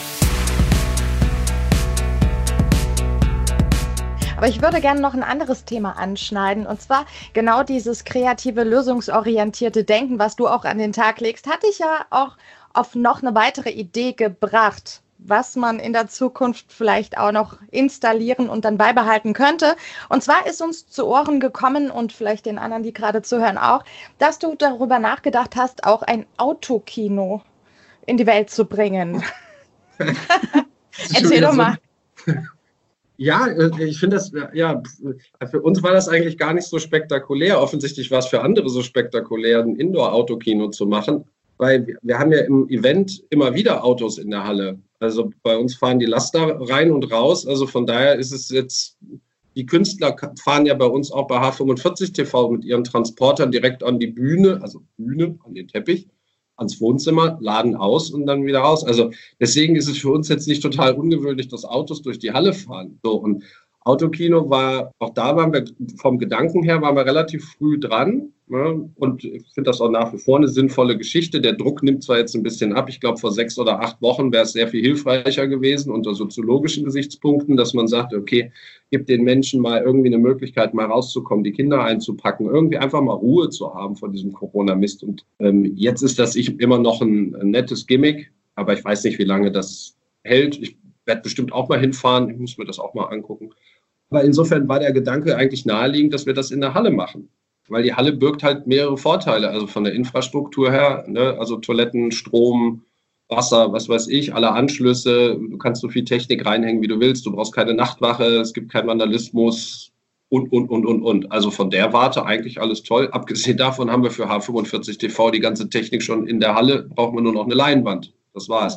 C: Aber ich würde gerne noch ein anderes Thema anschneiden, und zwar genau dieses kreative, lösungsorientierte Denken, was du auch an den Tag legst, hat dich ja auch auf noch eine weitere Idee gebracht, was man in der Zukunft vielleicht auch noch installieren und dann beibehalten könnte. Und zwar ist uns zu Ohren gekommen und vielleicht den anderen, die gerade zuhören, auch, dass du darüber nachgedacht hast, auch ein Autokino in die Welt zu bringen. Erzähl doch mal.
D: Ja, ich finde das, ja, für uns war das eigentlich gar nicht so spektakulär. Offensichtlich war es für andere so spektakulär, ein Indoor-Autokino zu machen. Weil wir haben ja im Event immer wieder Autos in der Halle. Also bei uns fahren die Laster rein und raus. Also von daher ist es jetzt, die Künstler fahren ja bei uns auch bei H45 TV mit ihren Transportern direkt an die Bühne, also Bühne, an den Teppich, ans Wohnzimmer, laden aus und dann wieder raus. Also deswegen ist es für uns jetzt nicht total ungewöhnlich, dass Autos durch die Halle fahren. So, und Autokino auch da waren wir vom Gedanken her, waren wir relativ früh dran. Ne? Und ich finde das auch nach wie vor eine sinnvolle Geschichte. Der Druck nimmt zwar jetzt ein bisschen ab. Ich glaube, vor 6 oder 8 Wochen wäre es sehr viel hilfreicher gewesen unter soziologischen Gesichtspunkten, dass man sagt, okay, gibt den Menschen mal irgendwie eine Möglichkeit, mal rauszukommen, die Kinder einzupacken, irgendwie einfach mal Ruhe zu haben von diesem Corona-Mist. Und jetzt ist das immer noch ein nettes Gimmick, aber ich weiß nicht, wie lange das hält. Ich werde bestimmt auch mal hinfahren. Ich muss mir das auch mal angucken. Aber insofern war der Gedanke eigentlich naheliegend, dass wir das in der Halle machen. Weil die Halle birgt halt mehrere Vorteile, also von der Infrastruktur her, ne? Also Toiletten, Strom, Wasser, was weiß ich, alle Anschlüsse. Du kannst so viel Technik reinhängen, wie du willst. Du brauchst keine Nachtwache, es gibt keinen Vandalismus. und. Also von der Warte eigentlich alles toll. Abgesehen davon haben wir für H45 TV die ganze Technik schon in der Halle, brauchen wir nur noch eine Leinwand. Das war's.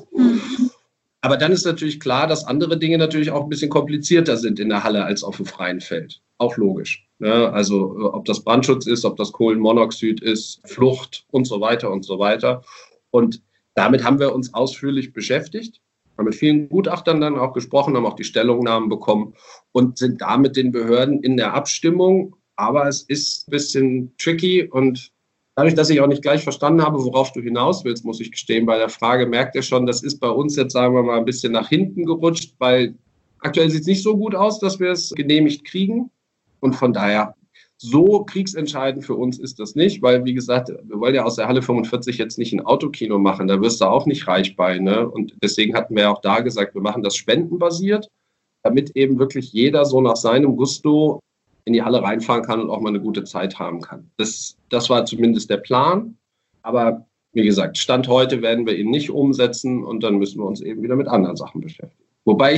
D: Aber dann ist natürlich klar, dass andere Dinge natürlich auch ein bisschen komplizierter sind in der Halle als auf dem freien Feld. Auch logisch. Ne? Also ob das Brandschutz ist, ob das Kohlenmonoxid ist, Flucht und so weiter und so weiter. Und damit haben wir uns ausführlich beschäftigt, haben mit vielen Gutachtern dann auch gesprochen, haben auch die Stellungnahmen bekommen und sind da mit den Behörden in der Abstimmung. Aber es ist ein bisschen tricky und dadurch, dass ich auch nicht gleich verstanden habe, worauf du hinaus willst, muss ich gestehen, bei der Frage merkt ihr schon, das ist bei uns jetzt, sagen wir mal, ein bisschen nach hinten gerutscht, weil aktuell sieht es nicht so gut aus, dass wir es genehmigt kriegen. Und von daher, so kriegsentscheidend für uns ist das nicht, weil, wie gesagt, wir wollen ja aus der Halle 45 jetzt nicht ein Autokino machen, da wirst du auch nicht reich bei. Ne? Und deswegen hatten wir auch da gesagt, wir machen das spendenbasiert, damit eben wirklich jeder so nach seinem Gusto in die Halle reinfahren kann und auch mal eine gute Zeit haben kann. Das war zumindest der Plan. Aber wie gesagt, Stand heute werden wir ihn nicht umsetzen und dann müssen wir uns eben wieder mit anderen Sachen beschäftigen. Wobei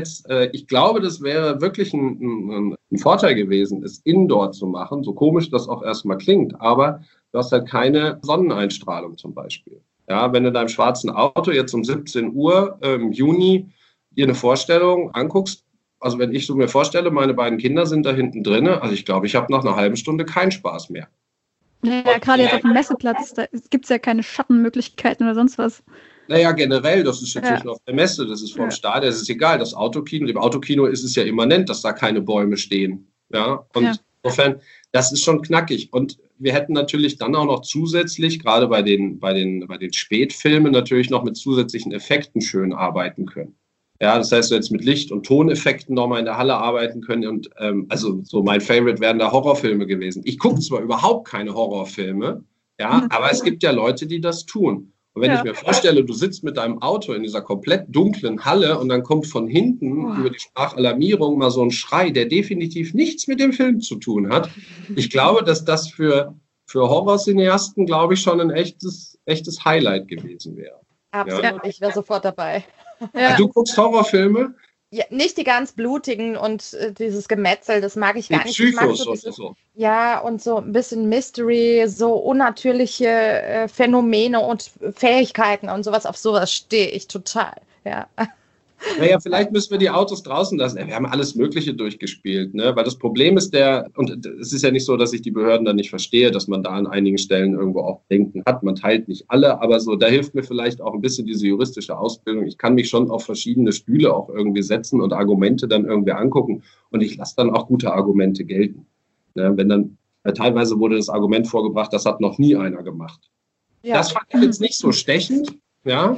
D: ich glaube, das wäre wirklich ein Vorteil gewesen, es indoor zu machen, so komisch das auch erstmal klingt, aber du hast halt keine Sonneneinstrahlung zum Beispiel. Ja, wenn du in deinem schwarzen Auto jetzt um 17 Uhr im Juni dir eine Vorstellung anguckst, also wenn ich so mir vorstelle, meine beiden Kinder sind da hinten drin, also ich glaube, ich habe nach einer halben Stunde keinen Spaß mehr.
B: Ja, gerade jetzt auf dem Messeplatz, da gibt es ja keine Schattenmöglichkeiten oder sonst was.
D: Naja, generell, das ist jetzt nicht nur auf der Messe, das ist vom Stadion, das ist egal, das Autokino, dem Autokino ist es ja immanent, dass da keine Bäume stehen. Ja, und insofern, das ist schon knackig. Und wir hätten natürlich dann auch noch zusätzlich, gerade bei den Spätfilmen, natürlich noch mit zusätzlichen Effekten schön arbeiten können. Ja, das heißt, wir jetzt mit Licht- und Toneffekten nochmal in der Halle arbeiten können. Und also so mein Favorite wären da Horrorfilme gewesen. Ich gucke zwar überhaupt keine Horrorfilme, ja, aber es gibt ja Leute, die das tun. Und wenn ich mir vorstelle, du sitzt mit deinem Auto in dieser komplett dunklen Halle und dann kommt von hinten über die Sprachalarmierung mal so ein Schrei, der definitiv nichts mit dem Film zu tun hat. Ich glaube, dass das für Horrorcineasten, glaube ich, schon ein echtes Highlight gewesen wäre.
C: Absolut, ich wäre sofort dabei.
D: Ja. Du guckst Horrorfilme?
C: Ja, nicht die ganz blutigen und dieses Gemetzel, das mag ich gar nicht.
D: Psychos
C: so. Ja, und so ein bisschen Mystery, so unnatürliche Phänomene und Fähigkeiten und sowas. Auf sowas stehe ich total, ja.
D: Naja, vielleicht müssen wir die Autos draußen lassen. Wir haben alles Mögliche durchgespielt, ne? Weil das Problem ist und es ist ja nicht so, dass ich die Behörden dann nicht verstehe, dass man da an einigen Stellen irgendwo auch Denken hat. Man teilt nicht alle, aber so, da hilft mir vielleicht auch ein bisschen diese juristische Ausbildung. Ich kann mich schon auf verschiedene Stühle auch irgendwie setzen und Argumente dann irgendwie angucken und ich lasse dann auch gute Argumente gelten. Ne? Wenn dann, teilweise wurde das Argument vorgebracht, das hat noch nie einer gemacht. Ja. Das fand ich jetzt nicht so stechend, ja.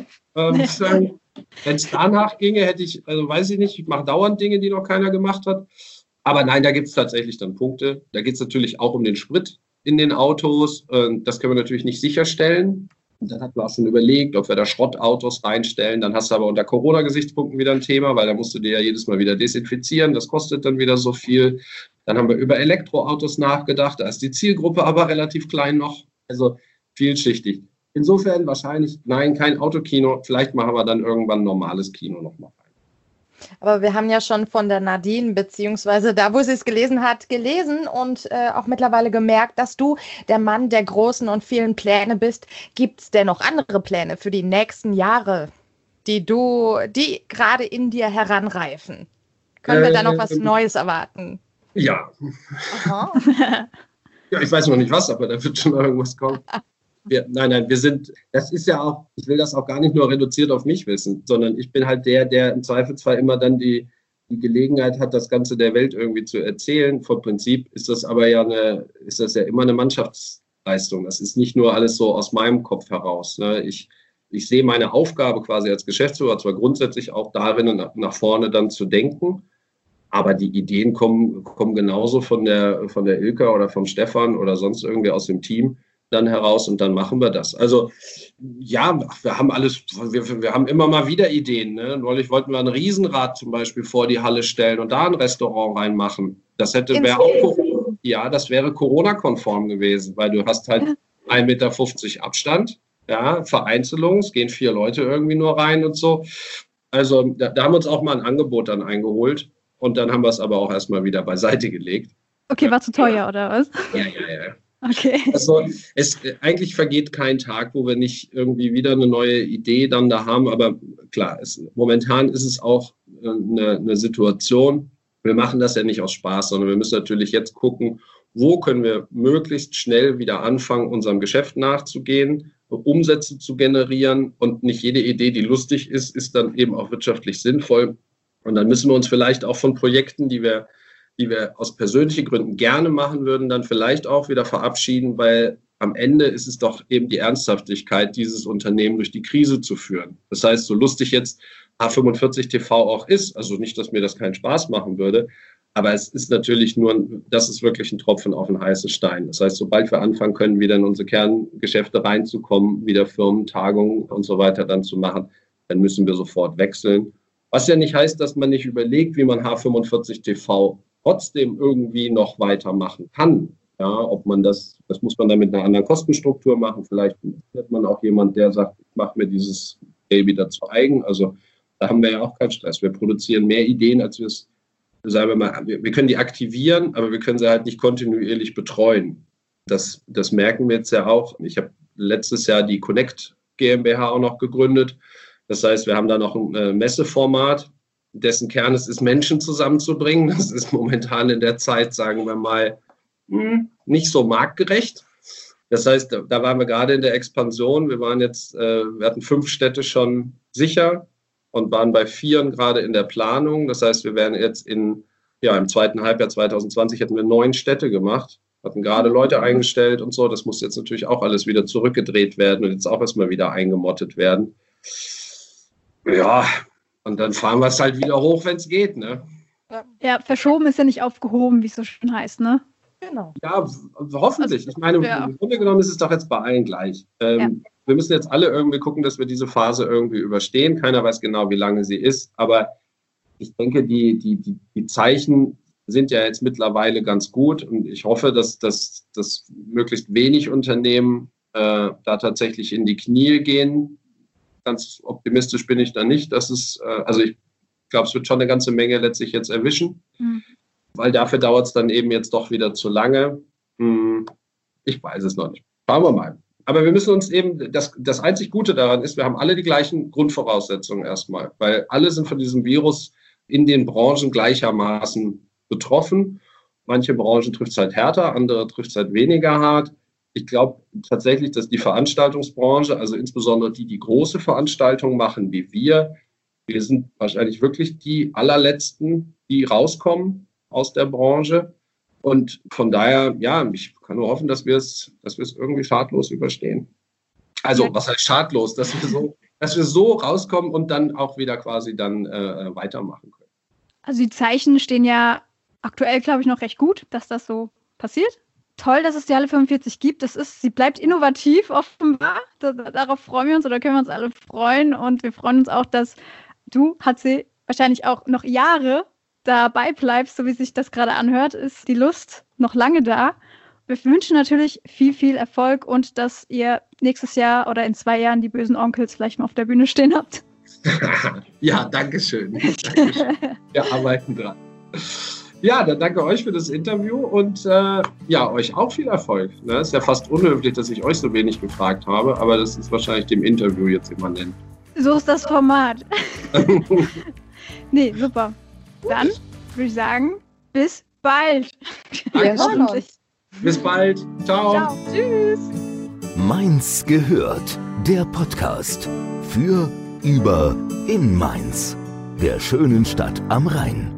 D: Wenn es danach ginge, hätte ich, also weiß ich nicht, ich mache dauernd Dinge, die noch keiner gemacht hat. Aber nein, da gibt es tatsächlich dann Punkte. Da geht es natürlich auch um den Sprit in den Autos. Das können wir natürlich nicht sicherstellen. Und dann hatten wir auch schon überlegt, ob wir da Schrottautos reinstellen. Dann hast du aber unter Corona-Gesichtspunkten wieder ein Thema, weil da musst du dir ja jedes Mal wieder desinfizieren. Das kostet dann wieder so viel. Dann haben wir über Elektroautos nachgedacht. Da ist die Zielgruppe aber relativ klein noch. Also vielschichtig. Insofern wahrscheinlich, nein, kein Autokino. Vielleicht machen wir dann irgendwann ein normales Kino nochmal rein.
C: Aber wir haben ja schon von der Nadine, beziehungsweise da, wo sie es gelesen hat, gelesen und auch mittlerweile gemerkt, dass du der Mann der großen und vielen Pläne bist. Gibt es denn noch andere Pläne für die nächsten Jahre, die gerade in dir heranreifen? Können wir da noch was Neues erwarten?
D: Ja. Aha. Ja, ich weiß noch nicht was, aber da wird schon irgendwas kommen. Wir sind, das ist ja auch, ich will das auch gar nicht nur reduziert auf mich wissen, sondern ich bin halt der im Zweifelsfall immer dann die Gelegenheit hat, das Ganze der Welt irgendwie zu erzählen. Vom Prinzip ist das aber ja immer eine Mannschaftsleistung. Das ist nicht nur alles so aus meinem Kopf heraus. Ne? Ich sehe meine Aufgabe quasi als Geschäftsführer zwar grundsätzlich auch darin, nach vorne dann zu denken, aber die Ideen kommen genauso von der Ilka oder vom Stefan oder sonst irgendwie aus dem Team dann heraus und dann machen wir das. Also ja, wir haben wir haben immer mal wieder Ideen. Ne? Neulich wollten wir ein Riesenrad zum Beispiel vor die Halle stellen und da ein Restaurant reinmachen. Das wäre Corona-konform gewesen, weil du hast halt 1,50 Meter Abstand, ja, Vereinzelung, es gehen 4 Leute irgendwie nur rein und so. Also da haben wir uns auch mal ein Angebot dann eingeholt und dann haben wir es aber auch erstmal wieder beiseite gelegt.
B: Okay, war zu teuer, oder was?
D: Ja.
B: Okay.
D: Also eigentlich vergeht kein Tag, wo wir nicht irgendwie wieder eine neue Idee dann da haben. Aber klar, momentan ist es auch eine Situation. Wir machen das ja nicht aus Spaß, sondern wir müssen natürlich jetzt gucken, wo können wir möglichst schnell wieder anfangen, unserem Geschäft nachzugehen, Umsätze zu generieren. Und nicht jede Idee, die lustig ist, ist dann eben auch wirtschaftlich sinnvoll. Und dann müssen wir uns vielleicht auch von Projekten, die wir aus persönlichen Gründen gerne machen würden, dann vielleicht auch wieder verabschieden, weil am Ende ist es doch eben die Ernsthaftigkeit, dieses Unternehmen durch die Krise zu führen. Das heißt, so lustig jetzt H45 TV auch ist, also nicht, dass mir das keinen Spaß machen würde, aber es ist natürlich das ist wirklich ein Tropfen auf einen heißen Stein. Das heißt, sobald wir anfangen können, wieder in unsere Kerngeschäfte reinzukommen, wieder Firmentagungen und so weiter dann zu machen, dann müssen wir sofort wechseln. Was ja nicht heißt, dass man nicht überlegt, wie man H45 TV trotzdem irgendwie noch weitermachen kann. Ja, ob man das muss man dann mit einer anderen Kostenstruktur machen. Vielleicht hat man auch jemand, der sagt, ich mache mir dieses Baby dazu eigen. Also da haben wir ja auch keinen Stress. Wir produzieren mehr Ideen, als wir es, sagen wir mal, wir können die aktivieren, aber wir können sie halt nicht kontinuierlich betreuen. Das merken wir jetzt ja auch. Ich habe letztes Jahr die Connect GmbH auch noch gegründet. Das heißt, wir haben da noch ein Messeformat, dessen Kern es ist, Menschen zusammenzubringen. Das ist momentan in der Zeit, sagen wir mal, nicht so marktgerecht. Das heißt, da waren wir gerade in der Expansion. Wir hatten 5 Städte schon sicher und waren bei 4 gerade in der Planung. Das heißt, wir werden jetzt im zweiten Halbjahr 2020 hätten wir 9 Städte gemacht, hatten gerade Leute eingestellt und so. Das muss jetzt natürlich auch alles wieder zurückgedreht werden und jetzt auch erstmal wieder eingemottet werden. Ja, und dann fahren wir es halt wieder hoch, wenn es geht, ne?
B: Ja, verschoben ist ja nicht aufgehoben, wie es so schön heißt, ne?
C: Genau.
D: Ja, hoffentlich. Ich meine, im Grunde genommen ist es doch jetzt bei allen gleich. Wir müssen jetzt alle irgendwie gucken, dass wir diese Phase irgendwie überstehen. Keiner weiß genau, wie lange sie ist. Aber ich denke, die Zeichen sind ja jetzt mittlerweile ganz gut. Und ich hoffe, dass möglichst wenig Unternehmen da tatsächlich in die Knie gehen. Ganz optimistisch bin ich da nicht. Ich glaube, es wird schon eine ganze Menge letztlich jetzt erwischen. Weil dafür dauert es dann eben jetzt doch wieder zu lange. Ich weiß es noch nicht. Schauen wir mal. Aber wir müssen uns eben, das einzig Gute daran ist, wir haben alle die gleichen Grundvoraussetzungen erstmal, weil alle sind von diesem Virus in den Branchen gleichermaßen betroffen. Manche Branchen trifft es halt härter, andere trifft es halt weniger hart. Ich glaube tatsächlich, dass die Veranstaltungsbranche, also insbesondere die große Veranstaltungen machen wie wir sind wahrscheinlich wirklich die allerletzten, die rauskommen aus der Branche. Und von daher, ja, ich kann nur hoffen, dass wir es irgendwie schadlos überstehen. Also, was heißt schadlos? Dass wir so rauskommen und dann auch wieder quasi dann weitermachen können.
B: Also die Zeichen stehen ja aktuell, glaube ich, noch recht gut, dass das so passiert. Toll, dass es die Halle 45 gibt. Sie bleibt innovativ offenbar. Darauf freuen wir uns oder können wir uns alle freuen. Und wir freuen uns auch, dass du, HC, wahrscheinlich auch noch Jahre dabei bleibst, so wie sich das gerade anhört, ist die Lust noch lange da. Wir wünschen natürlich viel, viel Erfolg und dass ihr nächstes Jahr oder in 2 Jahren die bösen Onkels vielleicht mal auf der Bühne stehen habt.
D: Ja, danke schön. Wir arbeiten dran. Ja, dann danke euch für das Interview und euch auch viel Erfolg. Ne? Ist ja fast unhöflich, dass ich euch so wenig gefragt habe, aber das ist wahrscheinlich dem Interview jetzt immanent.
B: So ist das Format. Nee, super. Dann würde ich sagen, bis bald.
D: Bis bald. Ciao.
B: Ciao. Tschüss.
A: Mainz gehört. Der Podcast für, über, in Mainz. Der schönen Stadt am Rhein.